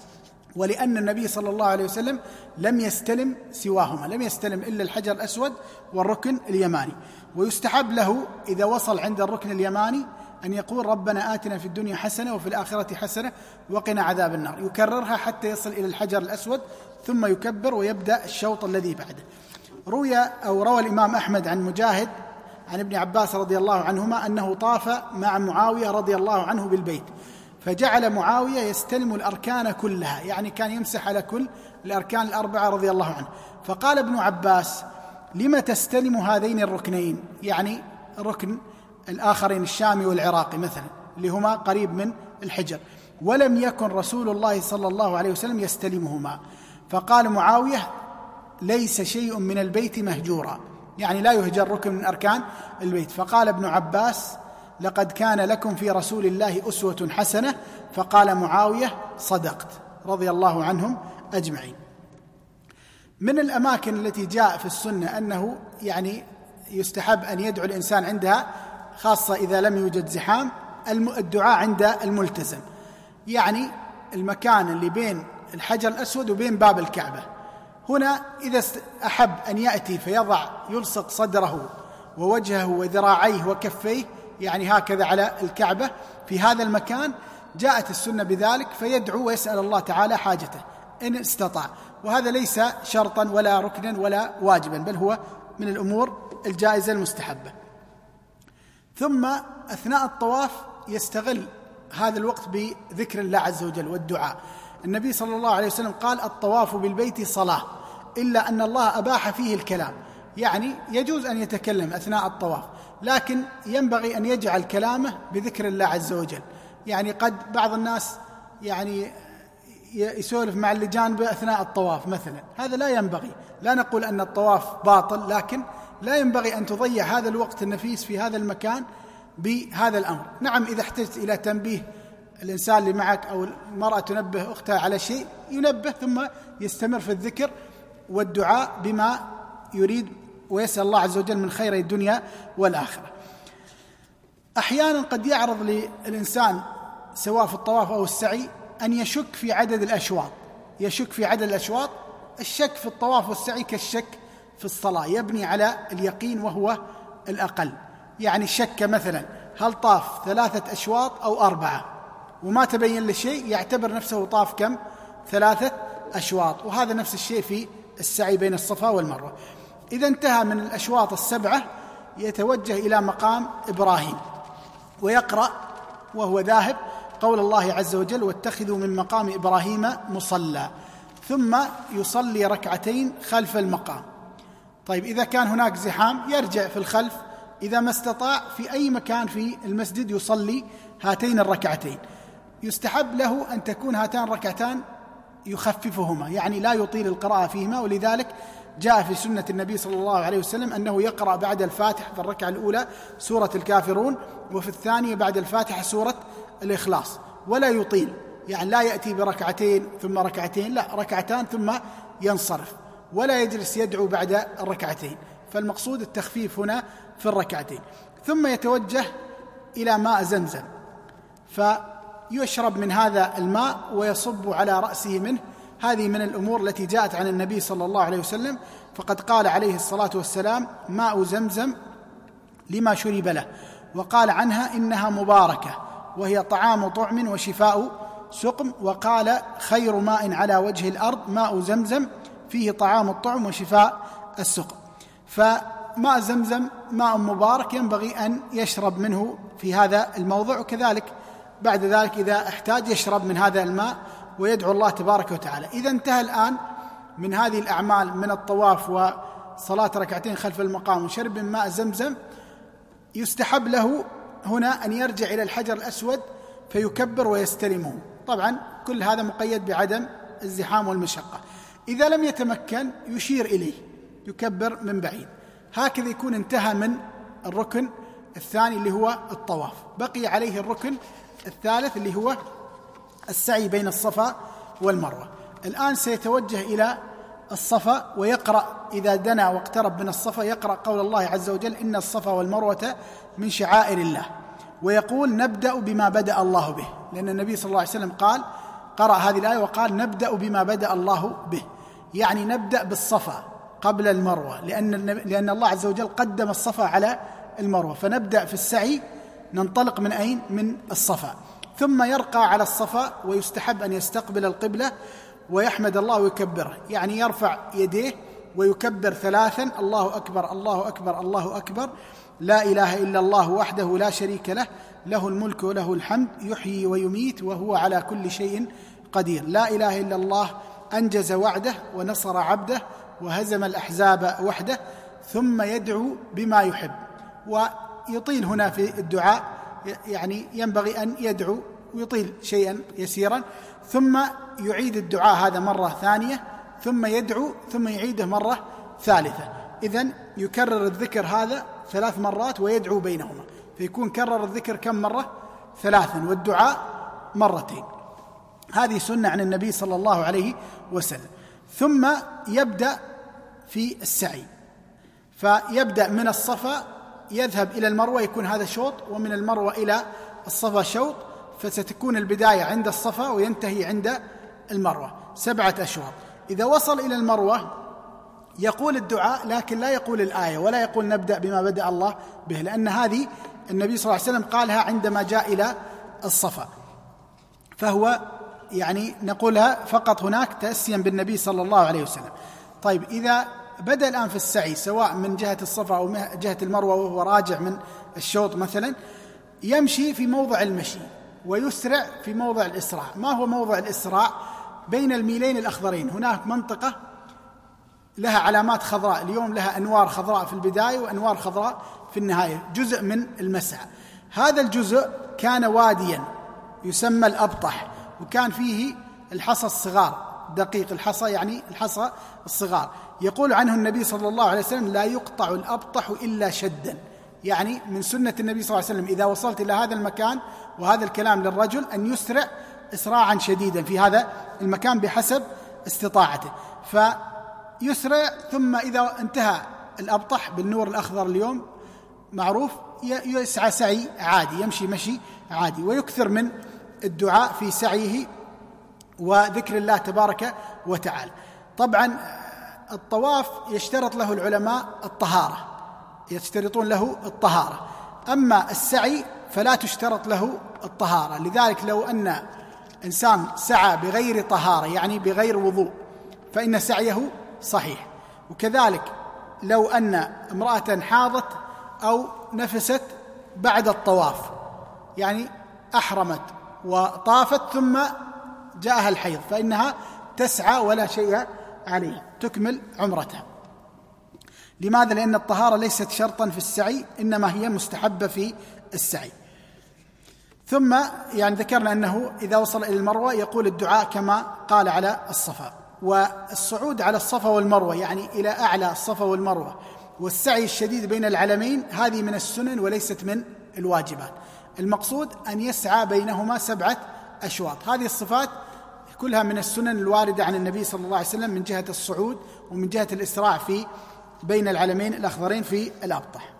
ولأن النبي صلى الله عليه وسلم لم يستلم سواهما، لم يستلم إلا الحجر الأسود والركن اليماني. ويستحب له إذا وصل عند الركن اليماني أن يقول ربنا آتنا في الدنيا حسنة وفي الآخرة حسنة وقنا عذاب النار، يكررها حتى يصل إلى الحجر الأسود ثم يكبر ويبدأ الشوط الذي بعده. روي أو روى الإمام أحمد عن مجاهد عن ابن عباس رضي الله عنهما أنه طاف مع معاوية رضي الله عنه بالبيت، فجعل معاوية يستلم الأركان كلها، يعني كان يمسح على كل الأركان الأربعة رضي الله عنه. فقال ابن عباس لما تستلم هذين الركنين، يعني الركن الآخرين الشامي والعراقي مثلا اللي هما قريب من الحجر، ولم يكن رسول الله صلى الله عليه وسلم يستلمهما. فقال معاوية ليس شيء من البيت مهجورا، يعني لا يهجر ركن من أركان البيت. فقال ابن عباس لقد كان لكم في رسول الله أسوة حسنة. فقال معاوية صدقت رضي الله عنهم أجمعين. من الأماكن التي جاء في السنة أنه يعني يستحب أن يدعو الإنسان عندها، خاصة إذا لم يوجد زحام، الدعاء عند الملتزم، يعني المكان اللي بين الحجر الأسود وبين باب الكعبة. هنا إذا أحب أن يأتي فيضع يلصق صدره ووجهه وذراعيه وكفيه يعني هكذا على الكعبة في هذا المكان، جاءت السنة بذلك، فيدعو ويسأل الله تعالى حاجته إن استطاع. وهذا ليس شرطا ولا ركنا ولا واجبا، بل هو من الأمور الجائزة المستحبة. ثم أثناء الطواف يستغل هذا الوقت بذكر الله عز وجل والدعاء. النبي صلى الله عليه وسلم قال الطواف بالبيت صلاة، إلا أن الله أباح فيه الكلام، يعني يجوز أن يتكلم أثناء الطواف، لكن ينبغي أن يجعل كلامه بذكر الله عز وجل. يعني قد بعض الناس يعني يسولف مع اللي جانبه أثناء الطواف مثلا، هذا لا ينبغي. لا نقول أن الطواف باطل، لكن لا ينبغي أن تضيع هذا الوقت النفيس في هذا المكان بهذا الأمر. نعم إذا احتجت إلى تنبيه الإنسان اللي معك أو المرأة تنبه أختها على شيء ينبه، ثم يستمر في الذكر والدعاء بما يريد ويسأل الله عز وجل من خير الدنيا والآخرة. أحيانا قد يعرض للإنسان سواء في الطواف أو السعي أن يشك في عدد الأشواط، يشك في عدد الأشواط. الشك في الطواف والسعي كالشك في الصلاة، يبني على اليقين وهو الأقل. يعني الشك مثلا هل طاف ثلاثة أشواط أو أربعة وما تبين له شيء، يعتبر نفسه طاف كم؟ ثلاثة أشواط. وهذا نفس الشيء في السعي بين الصفا والمروة. إذا انتهى من الأشواط السبعة يتوجه إلى مقام إبراهيم ويقرأ وهو ذاهب قول الله عز وجل واتخذوا من مقام إبراهيم مصلى، ثم يصلي ركعتين خلف المقام. طيب إذا كان هناك زحام يرجع في الخلف، إذا ما استطاع في أي مكان في المسجد يصلي هاتين الركعتين. يستحب له أن تكون هاتان الركعتان يخففهما، يعني لا يطيل القراءة فيهما، ولذلك جاء في سنة النبي صلى الله عليه وسلم أنه يقرأ بعد الفاتحة في الركعة الأولى سورة الكافرون، وفي الثانية بعد الفاتحة سورة الإخلاص، ولا يطيل، يعني لا يأتي بركعتين ثم ركعتين، لا ركعتان ثم ينصرف، ولا يجلس يدعو بعد الركعتين. فالمقصود التخفيف هنا في الركعتين. ثم يتوجه إلى ماء زمزم فيشرب من هذا الماء ويصب على رأسه منه. هذه من الأمور التي جاءت عن النبي صلى الله عليه وسلم، فقد قال عليه الصلاة والسلام ماء زمزم لما شرب له، وقال عنها إنها مباركة وهي طعام طعم وشفاء سقم، وقال خير ماء على وجه الأرض ماء زمزم فيه طعام الطعم وشفاء السقم. فماء زمزم ماء مبارك ينبغي أن يشرب منه في هذا الموضع، وكذلك بعد ذلك إذا احتاج يشرب من هذا الماء ويدعو الله تبارك وتعالى. إذا انتهى الآن من هذه الأعمال من الطواف وصلاة ركعتين خلف المقام وشرب من ماء زمزم، يستحب له هنا أن يرجع إلى الحجر الأسود فيكبر ويستلمه. طبعا كل هذا مقيد بعدم الزحام والمشقة. إذا لم يتمكن يشير إليه يكبر من بعيد. هكذا يكون انتهى من الركن الثاني اللي هو الطواف. بقي عليه الركن الثالث اللي هو السعي بين الصفا والمروة. الآن سيتوجه إلى الصفا ويقرأ إذا دنا واقترب من الصفا يقرأ قول الله عز وجل إن الصفا والمروة من شعائر الله، ويقول نبدأ بما بدأ الله به، لأن النبي صلى الله عليه وسلم قال قرأ هذه الآية وقال نبدأ بما بدأ الله به، يعني نبدأ بالصفا قبل المروة، لأن لأن الله عز وجل قدم الصفا على المروة، فنبدأ في السعي ننطلق من أين؟ من الصفا، ثم يرقى على الصفا، ويستحب أن يستقبل القبلة ويحمد الله ويكبره، يعني يرفع يديه ويكبر ثلاثا: الله أكبر الله أكبر الله أكبر، لا إله إلا الله وحده لا شريك له، له الملك وله الحمد، يحيي ويميت وهو على كل شيء قدير، لا إله إلا الله أنجز وعده ونصر عبده وهزم الأحزاب وحده. ثم يدعو بما يحب، ويطيل هنا في الدعاء، يعني ينبغي أن يدعو ويطيل شيئا يسيرا، ثم يعيد الدعاء هذا مرة ثانية، ثم يدعو، ثم يعيده مرة ثالثة. إذن يكرر الذكر هذا ثلاث مرات ويدعو بينهما، فيكون كرر الذكر كم مرة؟ ثلاثا، والدعاء مرتين. هذه سنة عن النبي صلى الله عليه وسلم. ثم يبدأ في السعي، فيبدأ من الصفا يذهب إلى المروة، يكون هذا شوط، ومن المروة إلى الصفا شوط، فستكون البداية عند الصفا وينتهي عند المروة، سبعة أشواط. إذا وصل إلى المروة يقول الدعاء، لكن لا يقول الآية ولا يقول نبدأ بما بدأ الله به، لأن هذه النبي صلى الله عليه وسلم قالها عندما جاء إلى الصفا، فهو يعني نقولها فقط هناك تأسيا بالنبي صلى الله عليه وسلم. طيب، إذا بدأ الآن في السعي سواء من جهة الصفا أو من جهة المروة وهو راجع من الشوط مثلا، يمشي في موضع المشي ويسرع في موضع الإسراع. ما هو موضع الإسراع؟ بين الميلين الأخضرين، هناك منطقة لها علامات خضراء، اليوم لها أنوار خضراء في البداية وأنوار خضراء في النهاية، جزء من المسعى. هذا الجزء كان واديا يسمى الأبطح، وكان فيه الحصى الصغار، دقيق الحصى يعني الحصى الصغار. يقول عنه النبي صلى الله عليه وسلم: لا يقطع الأبطح إلا شدا، يعني من سنة النبي صلى الله عليه وسلم إذا وصلت إلى هذا المكان، وهذا الكلام للرجل، أن يسرع إسراعا شديدا في هذا المكان بحسب استطاعته، فيسرع. ثم إذا انتهى الأبطح بالنور الأخضر اليوم معروف، يسعى سعي عادي، يمشي مشي عادي، ويكثر من الدعاء في سعيه وذكر الله تبارك وتعالى. طبعا الطواف يشترط له العلماء الطهارة، يشترطون له الطهارة، أما السعي فلا تشترط له الطهارة. لذلك لو أن إنسان سعى بغير طهارة، يعني بغير وضوء، فإن سعيه صحيح. وكذلك لو أن امرأة حاضت أو نفست بعد الطواف، يعني أحرمت وطافت ثم جاءها الحيض، فإنها تسعى ولا شيء عليها، تكمل عمرتها. لماذا؟ لأن الطهارة ليست شرطا في السعي، إنما هي مستحبة في السعي. ثم يعني ذكرنا أنه إذا وصل إلى المروة يقول الدعاء كما قال على الصفا. والصعود على الصفا والمروة، يعني إلى أعلى الصفا والمروة، والسعي الشديد بين العلمين، هذه من السنن وليست من الواجبات. المقصود أن يسعى بينهما سبعة أشواط. هذه الصفات كلها من السنن الواردة عن النبي صلى الله عليه وسلم من جهة الصعود ومن جهة الإسراع في بين العلمين الأخضرين في الأبطح.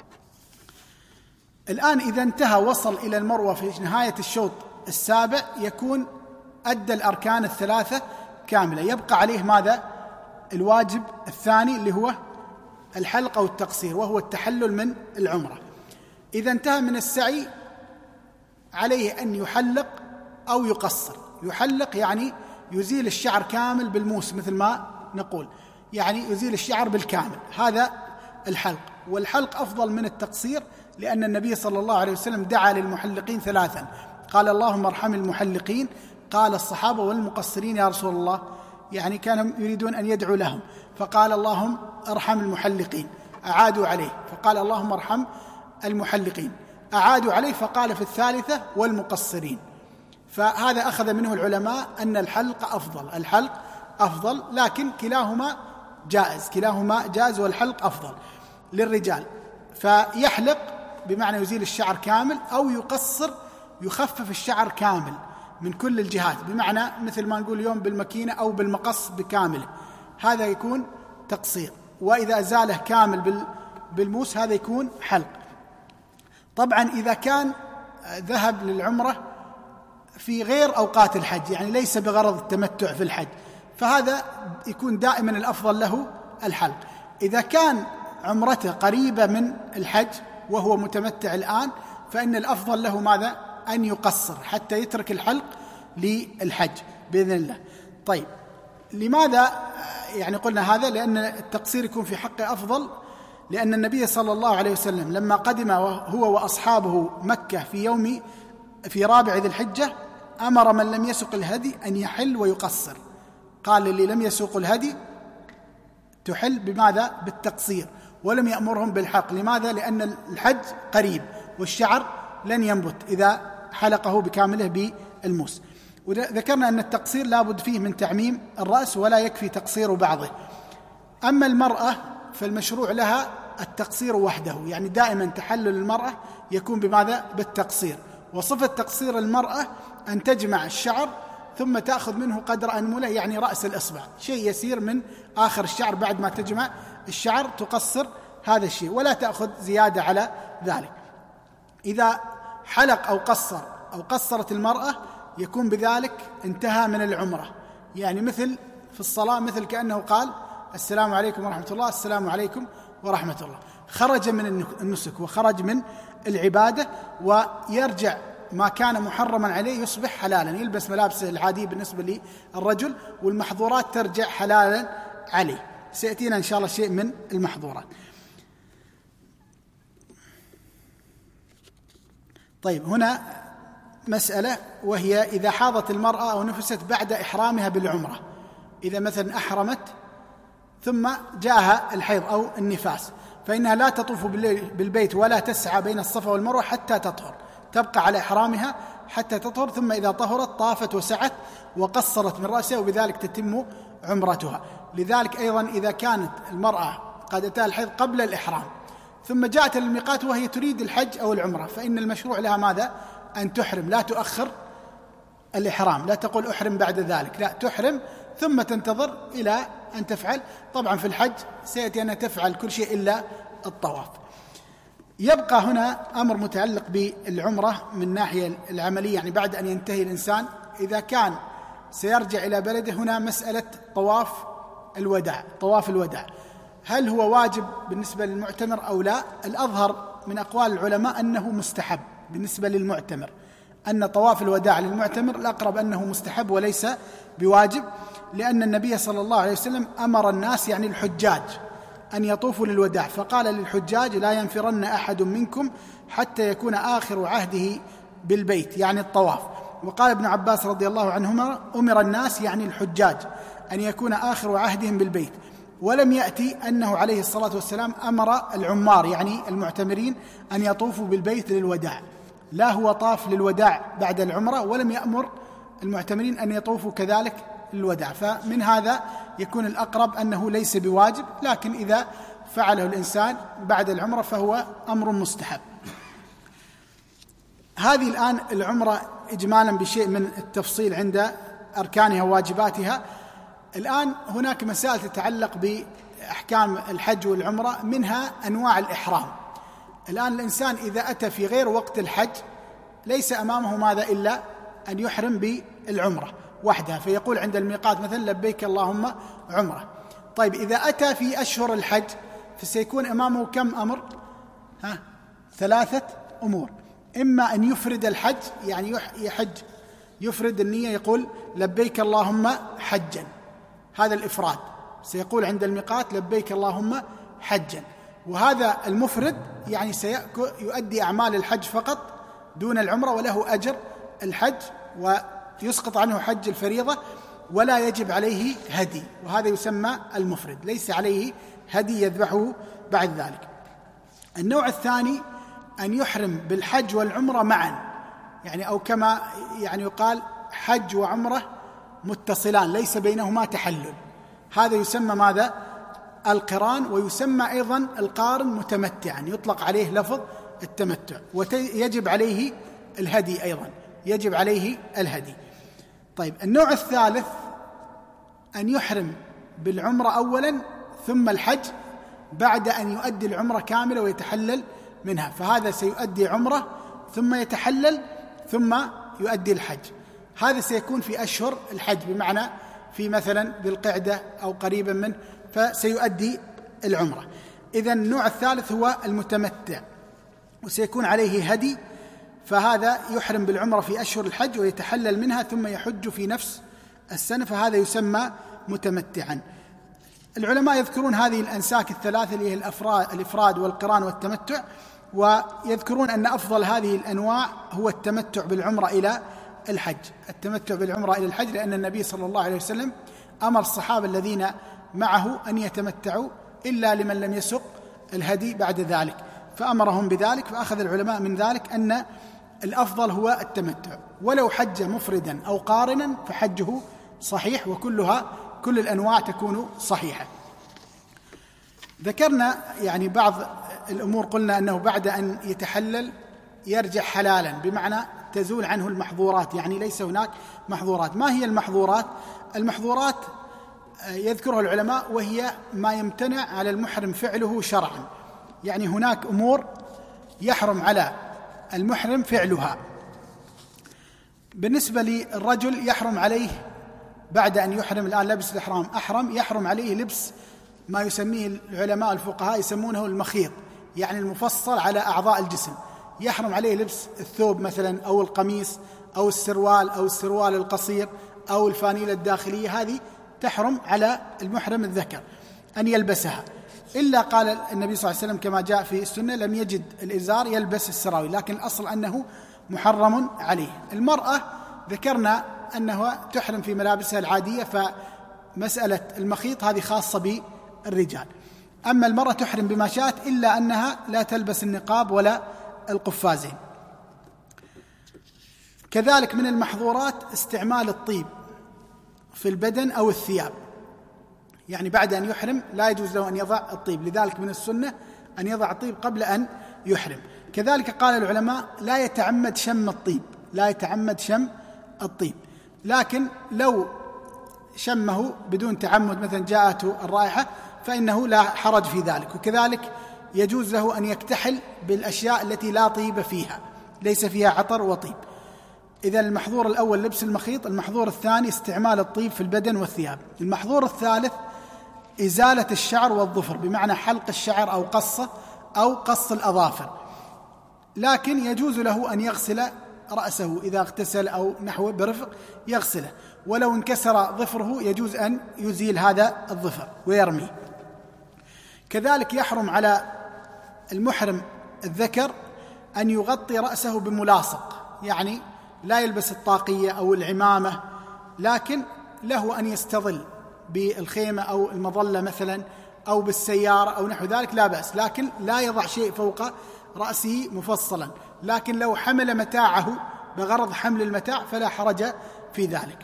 الآن إذا انتهى وصل إلى المروة في نهاية الشوط السابع، يكون أدى الأركان الثلاثة كاملة. يبقى عليه ماذا؟ الواجب الثاني اللي هو الحلق أو التقصير، وهو التحلل من العمرة. إذا انتهى من السعي عليه أن يحلق أو يقصر. يحلق يعني يزيل الشعر كامل بالموس مثل ما نقول، يعني يزيل الشعر بالكامل، هذا الحلق. والحلق أفضل من التقصير، لأن النبي صلى الله عليه وسلم دعا للمحلقين ثلاثا، قال: اللهم ارحم المحلقين. قال الصحابة: والمقصرين يا رسول الله؟ يعني كانوا يريدون أن يدعوا لهم، فقال: اللهم ارحم المحلقين. أعادوا عليه فقال: اللهم ارحم المحلقين. أعادوا عليه فقال في الثالثة: والمقصرين. فهذا أخذ منه العلماء أن الحلق أفضل، الحلق أفضل، لكن كلاهما جائز، كلاهما جائز، والحلق أفضل للرجال. فيحلق بمعنى يزيل الشعر كامل، أو يقصر يخفف الشعر كامل من كل الجهات، بمعنى مثل ما نقول اليوم بالمكينة أو بالمقص بكامله، هذا يكون تقصير. وإذا أزاله كامل بالموس هذا يكون حلق. طبعا إذا كان ذهب للعمرة في غير أوقات الحج، يعني ليس بغرض التمتع في الحج، فهذا يكون دائما الأفضل له الحلق. إذا كان عمرته قريبة من الحج وهو متمتع الآن، فإن الأفضل له ماذا؟ أن يقصر حتى يترك الحلق للحج بإذن الله. طيب، لماذا يعني قلنا هذا؟ لأن التقصير يكون في حقه أفضل، لأن النبي صلى الله عليه وسلم لما قدم هو وأصحابه مكة في يوم في رابع ذي الحجة أمر من لم يسق الهدي أن يحل ويقصر، قال اللي لم يسوق الهدي تحل بماذا؟ بالتقصير، ولم يأمرهم بالحلق. لماذا؟ لأن الحج قريب والشعر لن ينبت إذا حلقه بكامله بالموس. وذكرنا أن التقصير لابد فيه من تعميم الرأس ولا يكفي تقصير بعضه. أما المرأة فالمشروع لها التقصير وحده، يعني دائما تحلل المرأة يكون بماذا؟ بالتقصير. وصفة تقصير المرأة أن تجمع الشعر ثم تأخذ منه قدر أنمله، يعني رأس الإصبع، شيء يسير من آخر الشعر، بعد ما تجمع الشعر تقصر هذا الشيء ولا تأخذ زيادة على ذلك. إذا حلق أو قصر أو قصرت المرأة يكون بذلك انتهى من العمرة، يعني مثل في الصلاة، مثل كأنه قال السلام عليكم ورحمة الله، السلام عليكم ورحمة الله، خرج من النسك وخرج من العبادة، ويرجع ما كان محرما عليه يصبح حلالا، يلبس ملابسه العادية بالنسبة للرجل، والمحظورات ترجع حلالا عليه. سيأتينا إن شاء الله شيء من المحظورات. طيب، هنا مسألة وهي إذا حاضت المرأة أو نفست بعد إحرامها بالعمرة، إذا مثلا أحرمت ثم جاءها الحيض أو النفاس، فإنها لا تطوف بالبيت ولا تسعى بين الصفا والمروة حتى تطهر، تبقى على إحرامها حتى تطهر، ثم إذا طهرت طافت وسعت وقصرت من رأسها، وبذلك تتم عمرتها. لذلك أيضا إذا كانت المرأة قد أتاها الحيض قبل الإحرام ثم جاءت للميقات وهي تريد الحج أو العمرة، فإن المشروع لها ماذا؟ أن تحرم، لا تؤخر الإحرام، لا تقول أحرم بعد ذلك، لا، تحرم ثم تنتظر إلى أن تفعل. طبعا في الحج سيأتي أن تفعل كل شيء إلا الطواف. يبقى هنا أمر متعلق بالعمرة من ناحية العملية، يعني بعد أن ينتهي الإنسان إذا كان سيرجع إلى بلده، هنا مسألة طواف الوداع. طواف الوداع هل هو واجب بالنسبة للمعتمر أو لا؟ الأظهر من أقوال العلماء أنه مستحب بالنسبة للمعتمر، أن طواف الوداع للمعتمر الأقرب أنه مستحب وليس بواجب، لأن النبي صلى الله عليه وسلم أمر الناس يعني الحجاج أن يطوفوا للوداع، فقال للحجاج لا ينفرن أحد منكم حتى يكون آخر عهده بالبيت، يعني الطواف. وقال ابن عباس رضي الله عنهما أمر الناس يعني الحجاج أن يكون آخر عهدهم بالبيت، ولم يأتي أنه عليه الصلاة والسلام أمر العمار يعني المعتمرين أن يطوفوا بالبيت للوداع، لا هو طاف للوداع بعد العمرة، ولم يأمر المعتمرين أن يطوفوا كذلك للوداع. فمن هذا يكون الأقرب أنه ليس بواجب، لكن إذا فعله الإنسان بعد العمرة فهو أمر مستحب. هذه الآن العمرة إجمالا بشيء من التفصيل عند أركانها وواجباتها. الآن هناك مسائل تتعلق بأحكام الحج والعمرة، منها أنواع الإحرام. الآن الإنسان إذا أتى في غير وقت الحج ليس أمامه ماذا إلا أن يحرم بالعمرة وحدها، فيقول عند الميقات مثلا لبيك اللهم عمرة. طيب، إذا أتى في أشهر الحج فسيكون أمامه كم أمر؟ ها؟ ثلاثة أمور. إما أن يفرد الحج، يعني يحج يفرد النية، يقول لبيك اللهم حجا، هذا الإفراد، سيقول عند الميقات لبيك اللهم حجا، وهذا المفرد يعني سيؤدي أعمال الحج فقط دون العمرة، وله أجر الحج ويسقط عنه حج الفريضة ولا يجب عليه هدي، وهذا يسمى المفرد، ليس عليه هدي يذبحه بعد ذلك. النوع الثاني أن يحرم بالحج والعمرة معا، يعني أو كما يعني يقال حج وعمرة متصلان ليس بينهما تحلل، هذا يسمى ماذا؟ القران، ويسمى أيضا القارن متمتعا، يطلق عليه لفظ التمتع، ويجب عليه الهدي أيضا، يجب عليه الهدي. طيب، النوع الثالث أن يحرم بالعمرة أولا ثم الحج بعد أن يؤدي العمرة كاملة ويتحلل منها، فهذا سيؤدي عمرة ثم يتحلل ثم يؤدي الحج. هذا سيكون في أشهر الحج، بمعنى في مثلا ذي القعدة أو قريبا منه، فسيؤدي العمرة. إذن النوع الثالث هو المتمتع، وسيكون عليه هدي، فهذا يحرم بالعمرة في أشهر الحج ويتحلل منها ثم يحج في نفس السنة، فهذا يسمى متمتعا. العلماء يذكرون هذه الأنساك الثلاثة اللي هي الإفراد والقران والتمتع، ويذكرون أن أفضل هذه الأنواع هو التمتع بالعمرة إلى الحج، التمتع بالعمرة إلى الحج، لأن النبي صلى الله عليه وسلم أمر الصحابة الذين معه أن يتمتعوا إلا لمن لم يسق الهدي بعد ذلك، فأمرهم بذلك. فأخذ العلماء من ذلك أن الأفضل هو التمتع، ولو حج مفردا أو قارنا فحجه صحيح، وكلها كل الأنواع تكون صحيحة. ذكرنا يعني بعض الأمور، قلنا أنه بعد أن يتحلل يرجع حلالا، بمعنى تزول عنه المحظورات، يعني ليس هناك محظورات. ما هي المحظورات؟ المحظورات يذكرها العلماء وهي ما يمتنع على المحرم فعله شرعا، يعني هناك أمور يحرم على المحرم فعلها. بالنسبة للرجل يحرم عليه بعد أن يحرم، الآن لبس الإحرام أحرم، يحرم عليه لبس ما يسميه العلماء الفقهاء يسمونه المخيط، يعني المفصل على أعضاء الجسم. يحرم عليه لبس الثوب مثلا، أو القميص، أو السروال، أو السروال القصير، أو الفانيلة الداخلية، هذه تحرم على المحرم الذكر أن يلبسها، إلا قال النبي صلى الله عليه وسلم كما جاء في السنة لم يجد الإزار يلبس السراويل، لكن الأصل أنه محرم عليه. المرأة ذكرنا أنها تحرم في ملابسها العادية، فمسألة المخيط هذه خاصة بالرجال. أما المرأة تحرم بما شاءت إلا أنها لا تلبس النقاب ولا القفازين. كذلك من المحظورات استعمال الطيب في البدن أو الثياب، يعني بعد أن يحرم لا يجوز له أن يضع الطيب، لذلك من السنة أن يضع الطيب قبل أن يحرم. كذلك قال العلماء لا يتعمد شم الطيب، لا يتعمد شم الطيب، لكن لو شمه بدون تعمد مثلا جاءته الرائحة فإنه لا حرج في ذلك. وكذلك يجوز له أن يكتحل بالأشياء التي لا طيب فيها، ليس فيها عطر وطيب. إذا المحظور الأول لبس المخيط، المحظور الثاني استعمال الطيب في البدن والثياب. المحظور الثالث إزالة الشعر والظفر، بمعنى حلق الشعر أو قصه أو قص الأظافر، لكن يجوز له أن يغسل رأسه إذا اغتسل أو نحوه برفق يغسله، ولو انكسر ظفره يجوز أن يزيل هذا الظفر ويرميه. كذلك يحرم على المحرم الذكر أن يغطي رأسه بملاصق، يعني لا يلبس الطاقية أو العمامة، لكن له أن يستظل بالخيمة أو المظلة مثلا أو بالسيارة أو نحو ذلك لا بأس، لكن لا يضع شيء فوق رأسه مفصلا. لكن لو حمل متاعه بغرض حمل المتاع فلا حرج في ذلك.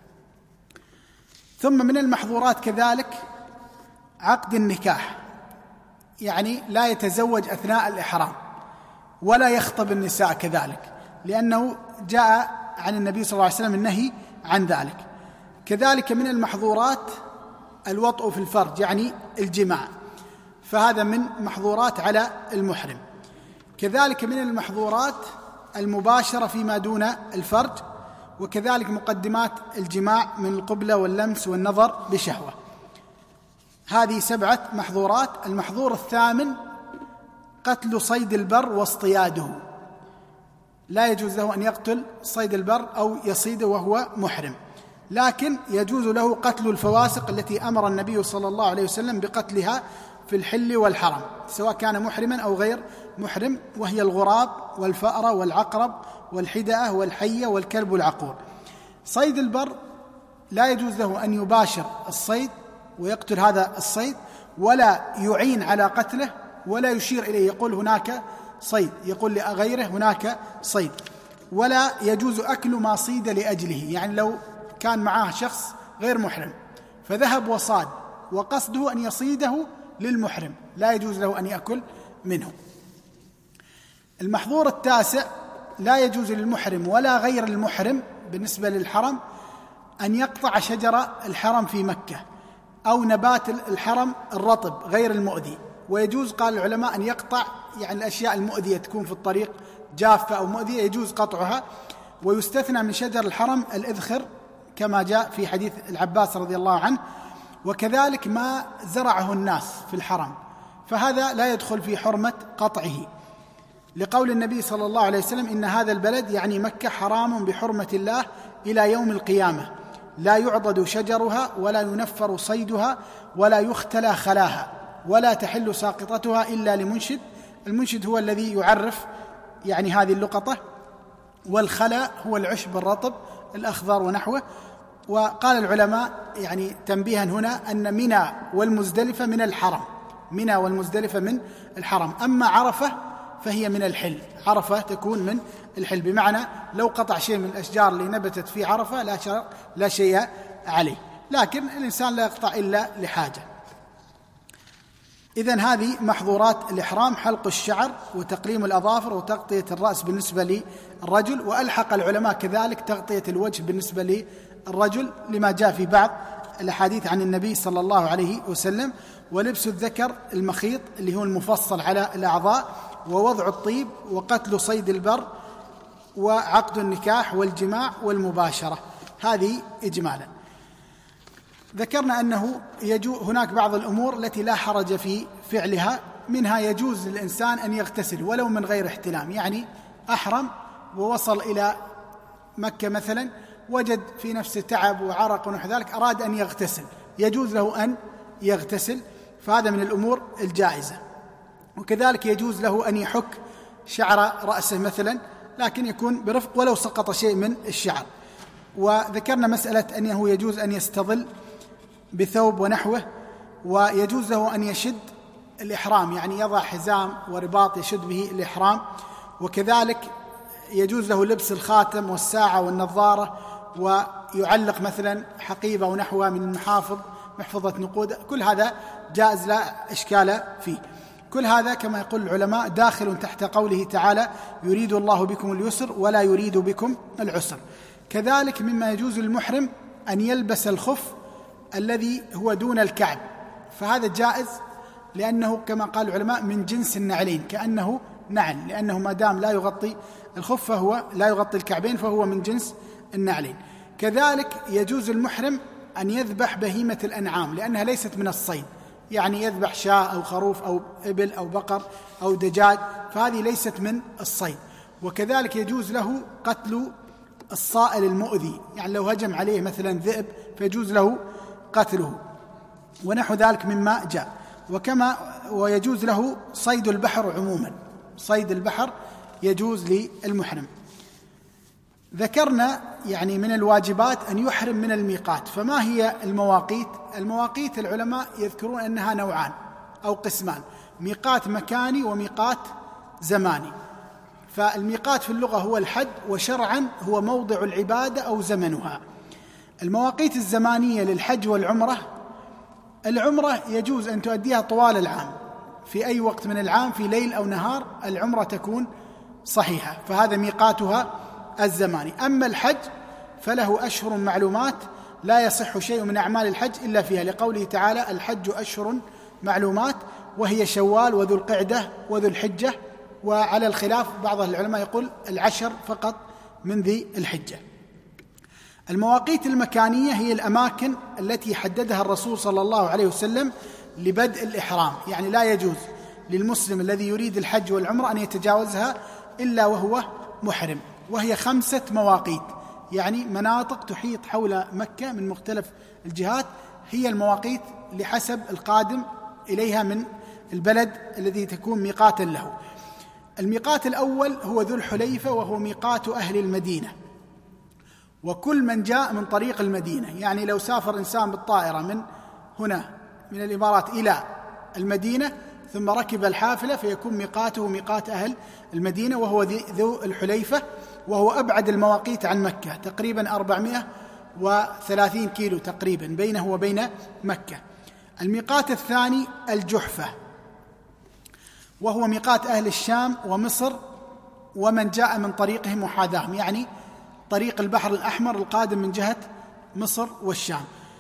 ثم من المحظورات كذلك عقد النكاح، يعني لا يتزوج أثناء الإحرام ولا يخطب النساء كذلك، لأنه جاء عن النبي صلى الله عليه وسلم النهي عن ذلك. كذلك من المحظورات الوطء في الفرج، يعني الجماع، فهذا من محظورات على المحرم. كذلك من المحظورات المباشرة فيما دون الفرج، وكذلك مقدمات الجماع من القبلة واللمس والنظر بشهوة. هذه سبعة محظورات. المحظور الثامن قتل صيد البر واصطياده، لا يجوز له أن يقتل صيد البر أو يصيده وهو محرم، لكن يجوز له قتل الفواسق التي أمر النبي صلى الله عليه وسلم بقتلها في الحل والحرم، سواء كان محرما أو غير محرم، وهي الغراب والفأرة والعقرب والحدأة والحية والكلب والعقور. صيد البر لا يجوز له أن يباشر الصيد ويقتل هذا الصيد، ولا يعين على قتله، ولا يشير إليه يقول هناك صيد، يقول لغيره هناك صيد. ولا يجوز أكل ما صيد لأجله، يعني لو كان معاه شخص غير محرم فذهب وصاد وقصده أن يصيده للمحرم، لا يجوز له أن يأكل منه. المحظور التاسع لا يجوز للمحرم ولا غير المحرم بالنسبة للحرم أن يقطع شجر الحرم في مكة أو نبات الحرم الرطب غير المؤذي. ويجوز قال العلماء أن يقطع يعني الأشياء المؤذية تكون في الطريق جافة أو مؤذية يجوز قطعها، ويستثنى من شجر الحرم الإذخر كما جاء في حديث العباس رضي الله عنه، وكذلك ما زرعه الناس في الحرم، فهذا لا يدخل في حرمة قطعه، لقول النبي صلى الله عليه وسلم: إن هذا البلد يعني مكة حرام بحرمة الله إلى يوم القيامة، لا يعضد شجرها ولا ينفر صيدها ولا يختلى خلاها ولا تحل ساقطتها إلا لمنشد. المنشد هو الذي يعرف يعني هذه اللقطة، والخلا هو العشب الرطب الأخضر ونحوه. وقال العلماء يعني تنبيها هنا أن منى والمزدلفة من الحرم، منى والمزدلفة من الحرم، أما عرفة فهي من الحل، عرفة تكون من الحل، بمعنى لو قطع شيء من الأشجار اللي نبتت في عرفة لا شيء, لا شيء عليه، لكن الإنسان لا يقطع إلا لحاجة. إذن هذه محظورات الإحرام: حلق الشعر وتقليم الأظافر وتغطية الرأس بالنسبة للرجل، وألحق العلماء كذلك تغطية الوجه بالنسبة للرجل لما جاء في بعض الأحاديث عن النبي صلى الله عليه وسلم، ولبس الذكر المخيط اللي هو المفصل على الأعضاء، ووضع الطيب، وقتل صيد البر، وعقد النكاح والجماع والمباشرة. هذه إجمالا. ذكرنا أنه يجوز هناك بعض الأمور التي لا حرج في فعلها، منها يجوز للإنسان أن يغتسل ولو من غير احتلام، يعني أحرم ووصل إلى مكة مثلا وجد في نفسه تعب وعرق ونحو ذلك، أراد أن يغتسل، يجوز له أن يغتسل، فهذا من الأمور الجائزة. وكذلك يجوز له أن يحك شعر رأسه مثلا، لكن يكون برفق ولو سقط شيء من الشعر. وذكرنا مسألة أنه يجوز أن يستظل بثوب ونحوه، ويجوز له أن يشد الإحرام، يعني يضع حزام ورباط يشد به الإحرام، وكذلك يجوز له لبس الخاتم والساعة والنظارة، ويعلق مثلا حقيبة ونحوها من المحافظ، محفظة نقود، كل هذا جائز لا إشكال فيه. كل هذا كما يقول العلماء داخل تحت قوله تعالى: يريد الله بكم اليسر ولا يريد بكم العسر. كذلك مما يجوز للمحرم أن يلبس الخف الذي هو دون الكعب، فهذا جائز لأنه كما قال العلماء من جنس النعلين، كأنه نعل، لأنه ما دام لا يغطي الخف فهو لا يغطي الكعبين فهو من جنس النعلين. كذلك يجوز المحرم أن يذبح بهيمة الأنعام لأنها ليست من الصيد، يعني يذبح شاة أو خروف أو إبل أو بقر أو دجاج، فهذه ليست من الصيد. وكذلك يجوز له قتل الصائل المؤذي، يعني لو هجم عليه مثلا ذئب فيجوز له قتله ونحو ذلك مما جاء. وكما ويجوز له صيد البحر عموما، صيد البحر يجوز للمحرم. ذكرنا يعني من الواجبات أن يحرم من الميقات. فما هي المواقيت؟ المواقيت العلماء يذكرون أنها نوعان أو قسمان: ميقات مكاني وميقات زماني. فالميقات في اللغة هو الحد، وشرعا هو موضع العبادة أو زمنها. المواقيت الزمانية للحج والعمرة: العمرة يجوز أن تؤديها طوال العام، في أي وقت من العام في ليل أو نهار العمرة تكون صحيحة، فهذا ميقاتها الزماني. أما الحج فله أشهر معلومات لا يصح شيء من أعمال الحج إلا فيها، لقوله تعالى: الحج أشهر معلومات، وهي شوال وذو القعدة وذو الحجة. وعلى الخلاف بعض العلماء يقول العشر فقط من ذي الحجة. المواقيت المكانية هي الأماكن التي حددها الرسول صلى الله عليه وسلم لبدء الإحرام، يعني لا يجوز للمسلم الذي يريد الحج والعمرة أن يتجاوزها إلا وهو محرم، وهي خمسة مواقيت، يعني مناطق تحيط حول مكة من مختلف الجهات، هي المواقيت لحسب القادم إليها من البلد الذي تكون ميقاتا له. الميقات الأول هو ذو الحليفة، وهو ميقات أهل المدينة، وكل من جاء من طريق المدينة، يعني لو سافر إنسان بالطائرة من هنا من الإمارات إلى المدينة ثم ركب الحافلة فيكون ميقاته ميقات أهل المدينة، وهو ذو الحليفة، وهو أبعد المواقيت عن مكة تقريبا أربعمائة وثلاثين كيلو تقريبا بينه وبين مكة. الميقات الثاني الجحفة، وهو ميقات أهل الشام ومصر ومن جاء من طريقهم وحاذاهم، يعني طريق البحر الأحمر القادم من جهة مصر والشام.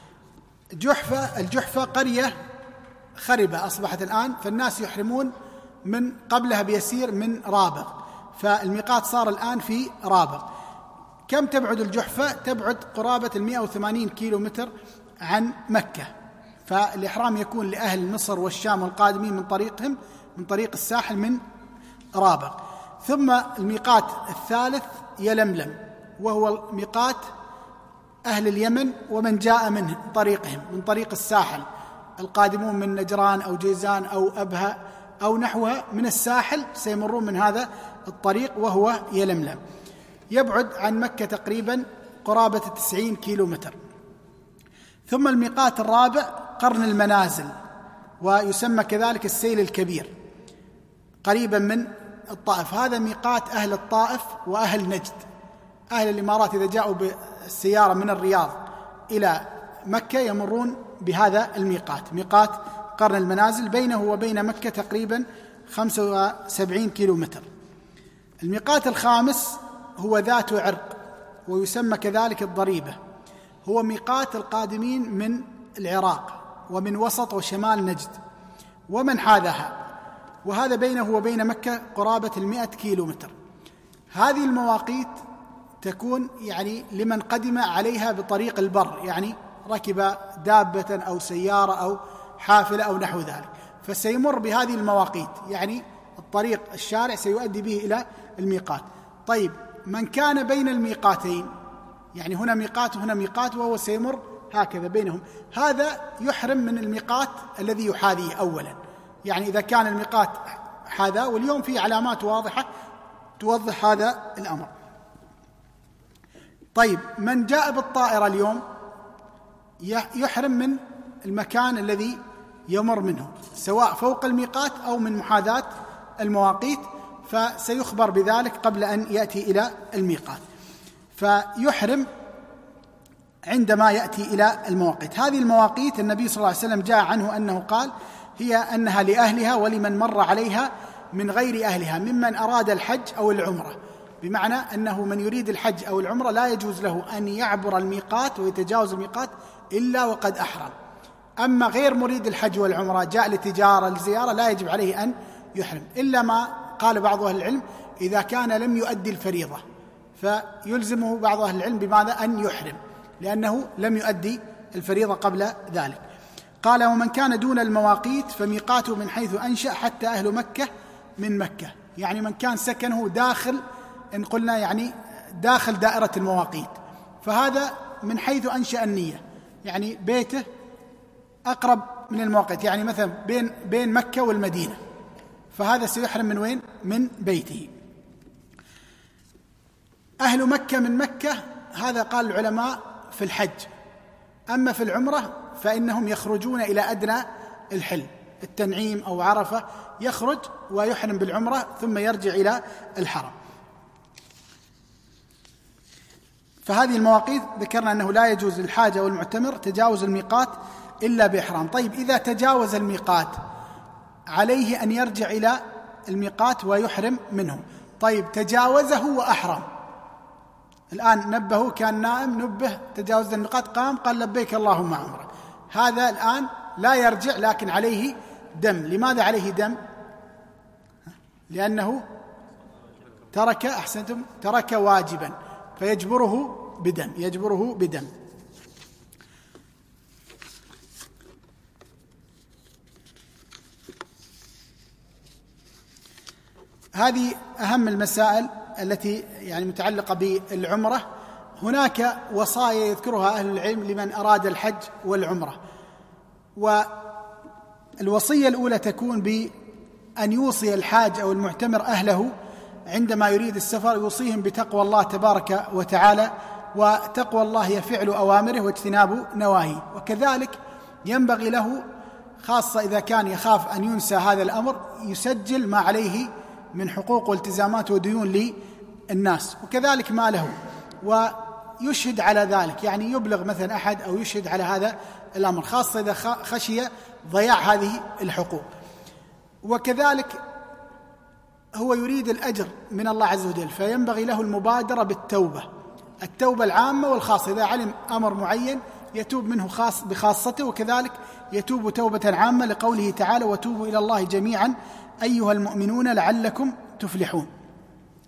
جحفة الجحفة قرية خربة أصبحت الآن، فالناس يحرمون من قبلها بيسير من رابغ، فالميقات صار الآن في رابغ. كم تبعد الجحفة؟ تبعد قرابة المئة وثمانين كيلو متر عن مكة. فالإحرام يكون لأهل مصر والشام والقادمين من طريقهم من طريق الساحل من رابغ. ثم الميقات الثالث يلملم، وهو ميقات أهل اليمن ومن جاء من طريقهم من طريق الساحل، القادمون من نجران أو جيزان أو أبها أو نحوها من الساحل سيمرون من هذا الطريق وهو يلملم. يبعد عن مكة تقريبا قرابة تسعين كيلو متر. ثم الميقات الرابع قرن المنازل، ويسمى كذلك السيل الكبير، قريبا من الطائف. هذا ميقات أهل الطائف وأهل نجد. أهل الإمارات إذا جاءوا بالسيارة من الرياض إلى مكة يمرون بهذا الميقات، ميقات قرن المنازل، بينه وبين مكة تقريبا خمسة وسبعين كيلو متر. الميقات الخامس هو ذات عرق، ويسمى كذلك الضريبة، هو ميقات القادمين من العراق ومن وسط وشمال نجد ومن حاذاها، وهذا بينه وبين مكة قرابة المئة كيلو متر. هذه المواقيت تكون يعني لمن قدم عليها بطريق البر، يعني ركب دابة أو سيارة أو حافلة أو نحو ذلك، فسيمر بهذه المواقيت، يعني الطريق الشارع سيؤدي به إلى الميقات. طيب من كان بين الميقاتين، يعني هنا ميقات وهنا ميقات، وهو سيمر هكذا بينهم، هذا يحرم من الميقات الذي يحاذيه أولا. يعني إذا كان الميقات هذا، واليوم في علامات واضحة توضح هذا الأمر. طيب من جاء بالطائرة اليوم يحرم من المكان الذي يمر منه، سواء فوق الميقات أو من محاذاة المواقيت، فسيخبر بذلك قبل أن يأتي إلى الميقات، فيحرم عندما يأتي إلى المواقيت. هذه المواقيت النبي صلى الله عليه وسلم جاء عنه أنه قال هي أنها لأهلها ولمن مر عليها من غير أهلها ممن أراد الحج أو العمرة، بمعنى أنه من يريد الحج أو العمرة لا يجوز له أن يعبر الميقات ويتجاوز الميقات إلا وقد أحرم. أما غير مريد الحج والعمرة جاء لتجارة لزيارة لا يجب عليه أن يحرم، إلا ما قال بعض أهل العلم إذا كان لم يؤدي الفريضة، فيلزمه بعض أهل العلم بماذا؟ أن يحرم، لأنه لم يؤدي الفريضة قبل ذلك. قال ومن كان دون المواقيت فميقاته من حيث أنشأ حتى أهل مكة من مكة، يعني من كان سكنه داخل، إن قلنا يعني داخل دائرة المواقيت، فهذا من حيث أنشأ النية، يعني بيته أقرب من المواقيت، يعني مثلا بين بين مكة والمدينة، فهذا سيحرم من وين؟ من بيته. أهل مكة من مكة، هذا قال العلماء في الحج. أما في العمرة فإنهم يخرجون إلى أدنى الحل، التنعيم أو عرفة، يخرج ويحرم بالعمرة ثم يرجع إلى الحرم. فهذه المواقيت ذكرنا أنه لا يجوز للحاج أو المعتمر تجاوز الميقات إلا بإحرام. طيب إذا تجاوز الميقات عليه أن يرجع إلى الميقات ويحرم منه. طيب تجاوزه وأحرم، الآن نبهه، كان نائم نبه تجاوز الميقات، قام قال لبيك اللهم عمره، هذا الآن لا يرجع لكن عليه دم. لماذا عليه دم؟ لأنه ترك أحسنتم ترك واجبا، فيجبره بدم، يجبره بدم. هذه أهم المسائل التي يعني متعلقة بالعمرة. هناك وصايا يذكرها أهل العلم لمن أراد الحج والعمرة، والوصية الأولى تكون بأن يوصي الحاج أو المعتمر أهله عندما يريد السفر، يوصيهم بتقوى الله تبارك وتعالى، وتقوى الله هي فعل أوامره واجتناب نواهيه. وكذلك ينبغي له، خاصة إذا كان يخاف أن ينسى هذا الأمر، يسجل ما عليه من حقوق والتزامات وديون للناس، وكذلك ما له، ويشهد على ذلك، يعني يبلغ مثلا أحد أو يشهد على هذا الأمر، خاصة إذا خشي ضياع هذه الحقوق. وكذلك هو يريد الأجر من الله عز وجل، فينبغي له المبادرة بالتوبة، التوبة العامة والخاصة، إذا علم أمر معين يتوب منه خاص بخاصته، وكذلك يتوب توبة عامة لقوله تعالى وتوبوا إلى الله جميعا أيها المؤمنون لعلكم تفلحون.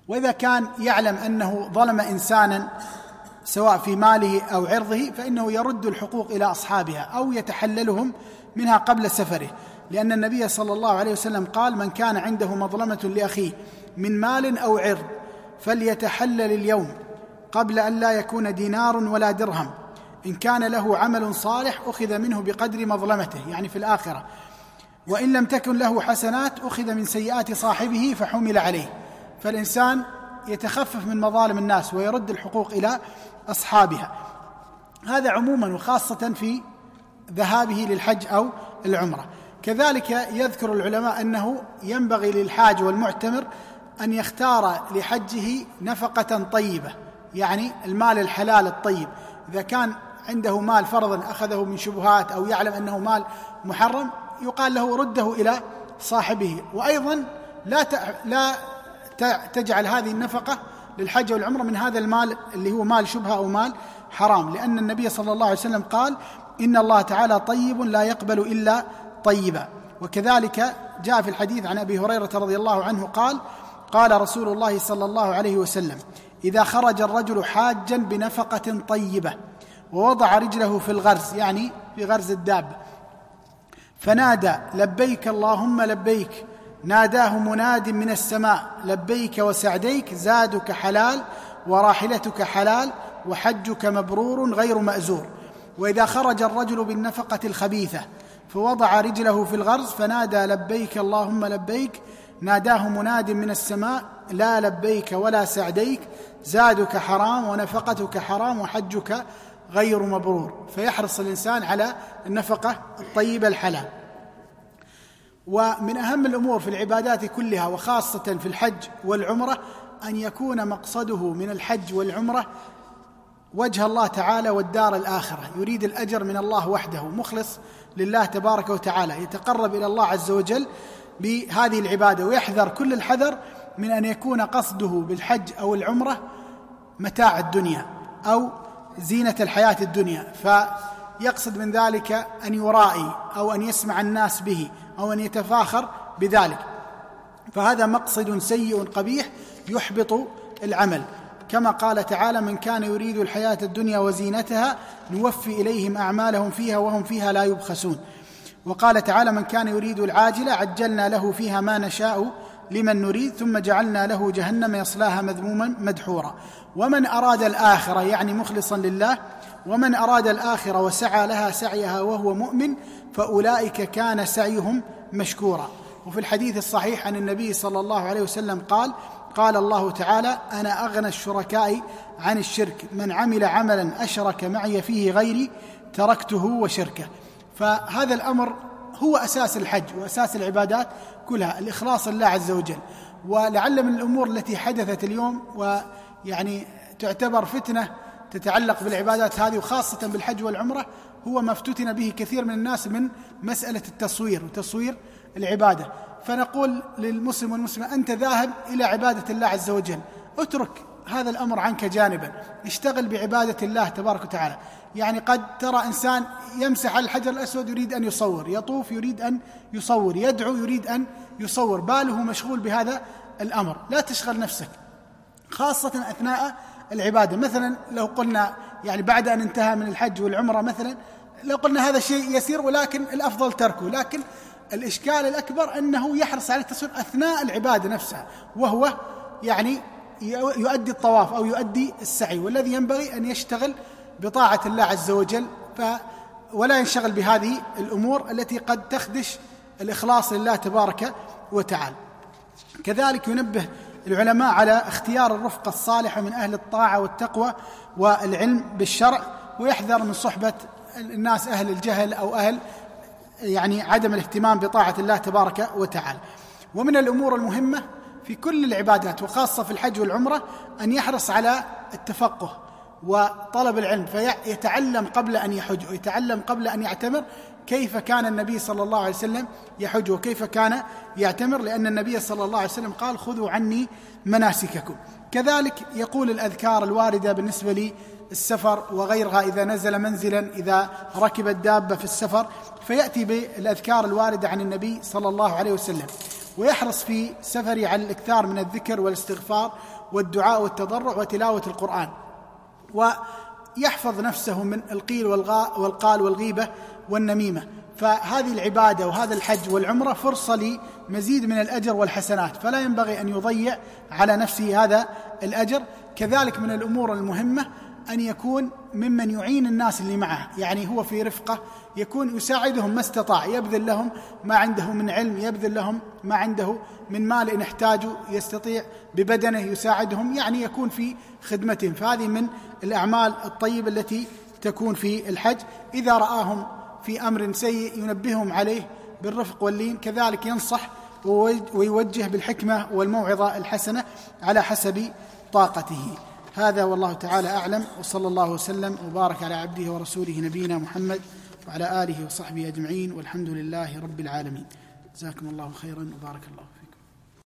وإذا كان يعلم أنه ظلم إنسانا سواء في ماله أو عرضه فإنه يرد الحقوق إلى أصحابها أو يتحللهم منها قبل سفره، لأن النبي صلى الله عليه وسلم قال: من كان عنده مظلمة لأخيه من مال أو عرض فليتحلل اليوم قبل أن لا يكون دينار ولا درهم، إن كان له عمل صالح أخذ منه بقدر مظلمته، يعني في الآخرة، وإن لم تكن له حسنات أخذ من سيئات صاحبه فحمل عليه. فالإنسان يتخفف من مظالم الناس ويرد الحقوق إلى أصحابها، هذا عموما وخاصة في ذهابه للحج أو العمرة. كذلك يذكر العلماء أنه ينبغي للحاج والمعتمر أن يختار لحجه نفقة طيبة، يعني المال الحلال الطيب. إذا كان عنده مال فرضا أخذه من شبهات أو يعلم أنه مال محرم يقال له رده إلى صاحبه. وأيضا لا لا تجعل هذه النفقة للحج والعمرة من هذا المال اللي هو مال شبهة أو مال حرام، لأن النبي صلى الله عليه وسلم قال: إن الله تعالى طيب لا يقبل إلا طيبا. وكذلك جاء في الحديث عن أبي هريرة رضي الله عنه قال: قال رسول الله صلى الله عليه وسلم: إذا خرج الرجل حاجا بنفقة طيبة ووضع رجله في الغرز، يعني في غرز الدابة، فنادى: لبيك اللهم لبيك، ناداه مناد من السماء: لبيك وسعديك، زادك حلال وراحلتك حلال وحجك مبرور غير مأزور. وإذا خرج الرجل بالنفقة الخبيثة فوضع رجله في الغرز فنادى: لبيك اللهم لبيك، ناداه مناد من السماء: لا لبيك ولا سعديك، زادك حرام ونفقتك حرام وحجك غير مبرور. فيحرص الإنسان على النفقة الطيبة الحلال. ومن أهم الأمور في العبادات كلها وخاصة في الحج والعمرة أن يكون مقصده من الحج والعمرة وجه الله تعالى والدار الآخرة، يريد الأجر من الله وحده، مخلص لله تبارك وتعالى، يتقرب إلى الله عز وجل بهذه العبادة، ويحذر كل الحذر من أن يكون قصده بالحج أو العمرة متاع الدنيا أو زينة الحياة الدنيا، فيقصد من ذلك أن يرائي أو أن يسمع الناس به أو أن يتفاخر بذلك، فهذا مقصد سيء قبيح يحبط العمل. كما قال تعالى: من كان يريد الحياة الدنيا وزينتها نوفي إليهم أعمالهم فيها وهم فيها لا يبخسون. وقال تعالى: من كان يريد العاجلة عجلنا له فيها ما نشاء لمن نريد ثم جعلنا له جهنم يصلاها مذموما مدحورا. ومن أراد الآخرة، يعني مخلصا لله، ومن أراد الآخرة وسعى لها سعيها وهو مؤمن فأولئك كان سعيهم مشكورا. وفي الحديث الصحيح عن النبي صلى الله عليه وسلم قال: قال الله تعالى: أنا أغنى الشركاء عن الشرك، من عمل عملا أشرك معي فيه غيري تركته وشركه. فهذا الأمر هو أساس الحج وأساس العبادات كلها، الإخلاص لله عز وجل. ولعل من الأمور التي حدثت اليوم ويعني تعتبر فتنة تتعلق بالعبادات هذه وخاصة بالحج والعمرة هو ما افتتن به كثير من الناس من مسألة التصوير وتصوير العبادة. فنقول للمسلم والمسلمة: أنت ذاهب إلى عبادة الله عز وجل، اترك هذا الأمر عنك جانبا، اشتغل بعبادة الله تبارك وتعالى. يعني قد ترى إنسان يمسح على الحجر الأسود يريد أن يصور، يطوف يريد أن يصور، يدعو يريد أن يصور، باله مشغول بهذا الأمر. لا تشغل نفسك خاصة أثناء العبادة. مثلا لو قلنا يعني بعد أن انتهى من الحج والعمرة، مثلا لو قلنا هذا شيء يسير ولكن الأفضل تركه، لكن الإشكال الأكبر أنه يحرص على التصوير أثناء العبادة نفسها، وهو يعني يؤدي الطواف أو يؤدي السعي، والذي ينبغي أن يشتغل بطاعة الله عز وجل ف ولا ينشغل بهذه الأمور التي قد تخدش الإخلاص لله تبارك وتعالى. كذلك ينبه العلماء على اختيار الرفقة الصالحة من أهل الطاعة والتقوى والعلم بالشرع، ويحذر من صحبة الناس أهل الجهل أو أهل يعني عدم الاهتمام بطاعة الله تبارك وتعالى. ومن الأمور المهمة في كل العبادات وخاصة في الحج والعمرة أن يحرص على التفقه وطلب العلم، فيتعلم قبل أن يحج ويتعلم قبل أن يعتمر كيف كان النبي صلى الله عليه وسلم يحج وكيف كان يعتمر، لأن النبي صلى الله عليه وسلم قال: خذوا عني مناسككم. كذلك يقول الأذكار الواردة بالنسبة للسفر وغيرها، إذا نزل منزلا، إذا ركب الدابة في السفر، فيأتي بالأذكار الواردة عن النبي صلى الله عليه وسلم، ويحرص في سفره على الإكثار من الذكر والاستغفار والدعاء والتضرع وتلاوة القرآن، ويحفظ نفسه من القيل والقال والغيبة والنميمة. فهذه العبادة وهذا الحج والعمرة فرصة لمزيد من الأجر والحسنات، فلا ينبغي أن يضيع على نفسه هذا الأجر. كذلك من الأمور المهمة أن يكون ممن يعين الناس اللي معه، يعني هو في رفقة يكون يساعدهم ما استطاع، يبذل لهم ما عنده من علم، يبذل لهم ما عنده من مال إن احتاجوا، يستطيع ببدنه يساعدهم، يعني يكون في خدمتهم. فهذه من الأعمال الطيبة التي تكون في الحج. إذا رآهم في أمر سيء ينبههم عليه بالرفق واللين، كذلك ينصح ويوجه بالحكمة والموعظة الحسنة على حسب طاقته. هذا والله تعالى أعلم، وصلى الله وسلم وبارك على عبده ورسوله نبينا محمد وعلى آله وصحبه أجمعين، والحمد لله رب العالمين. جزاكم الله خيرا وبارك الله.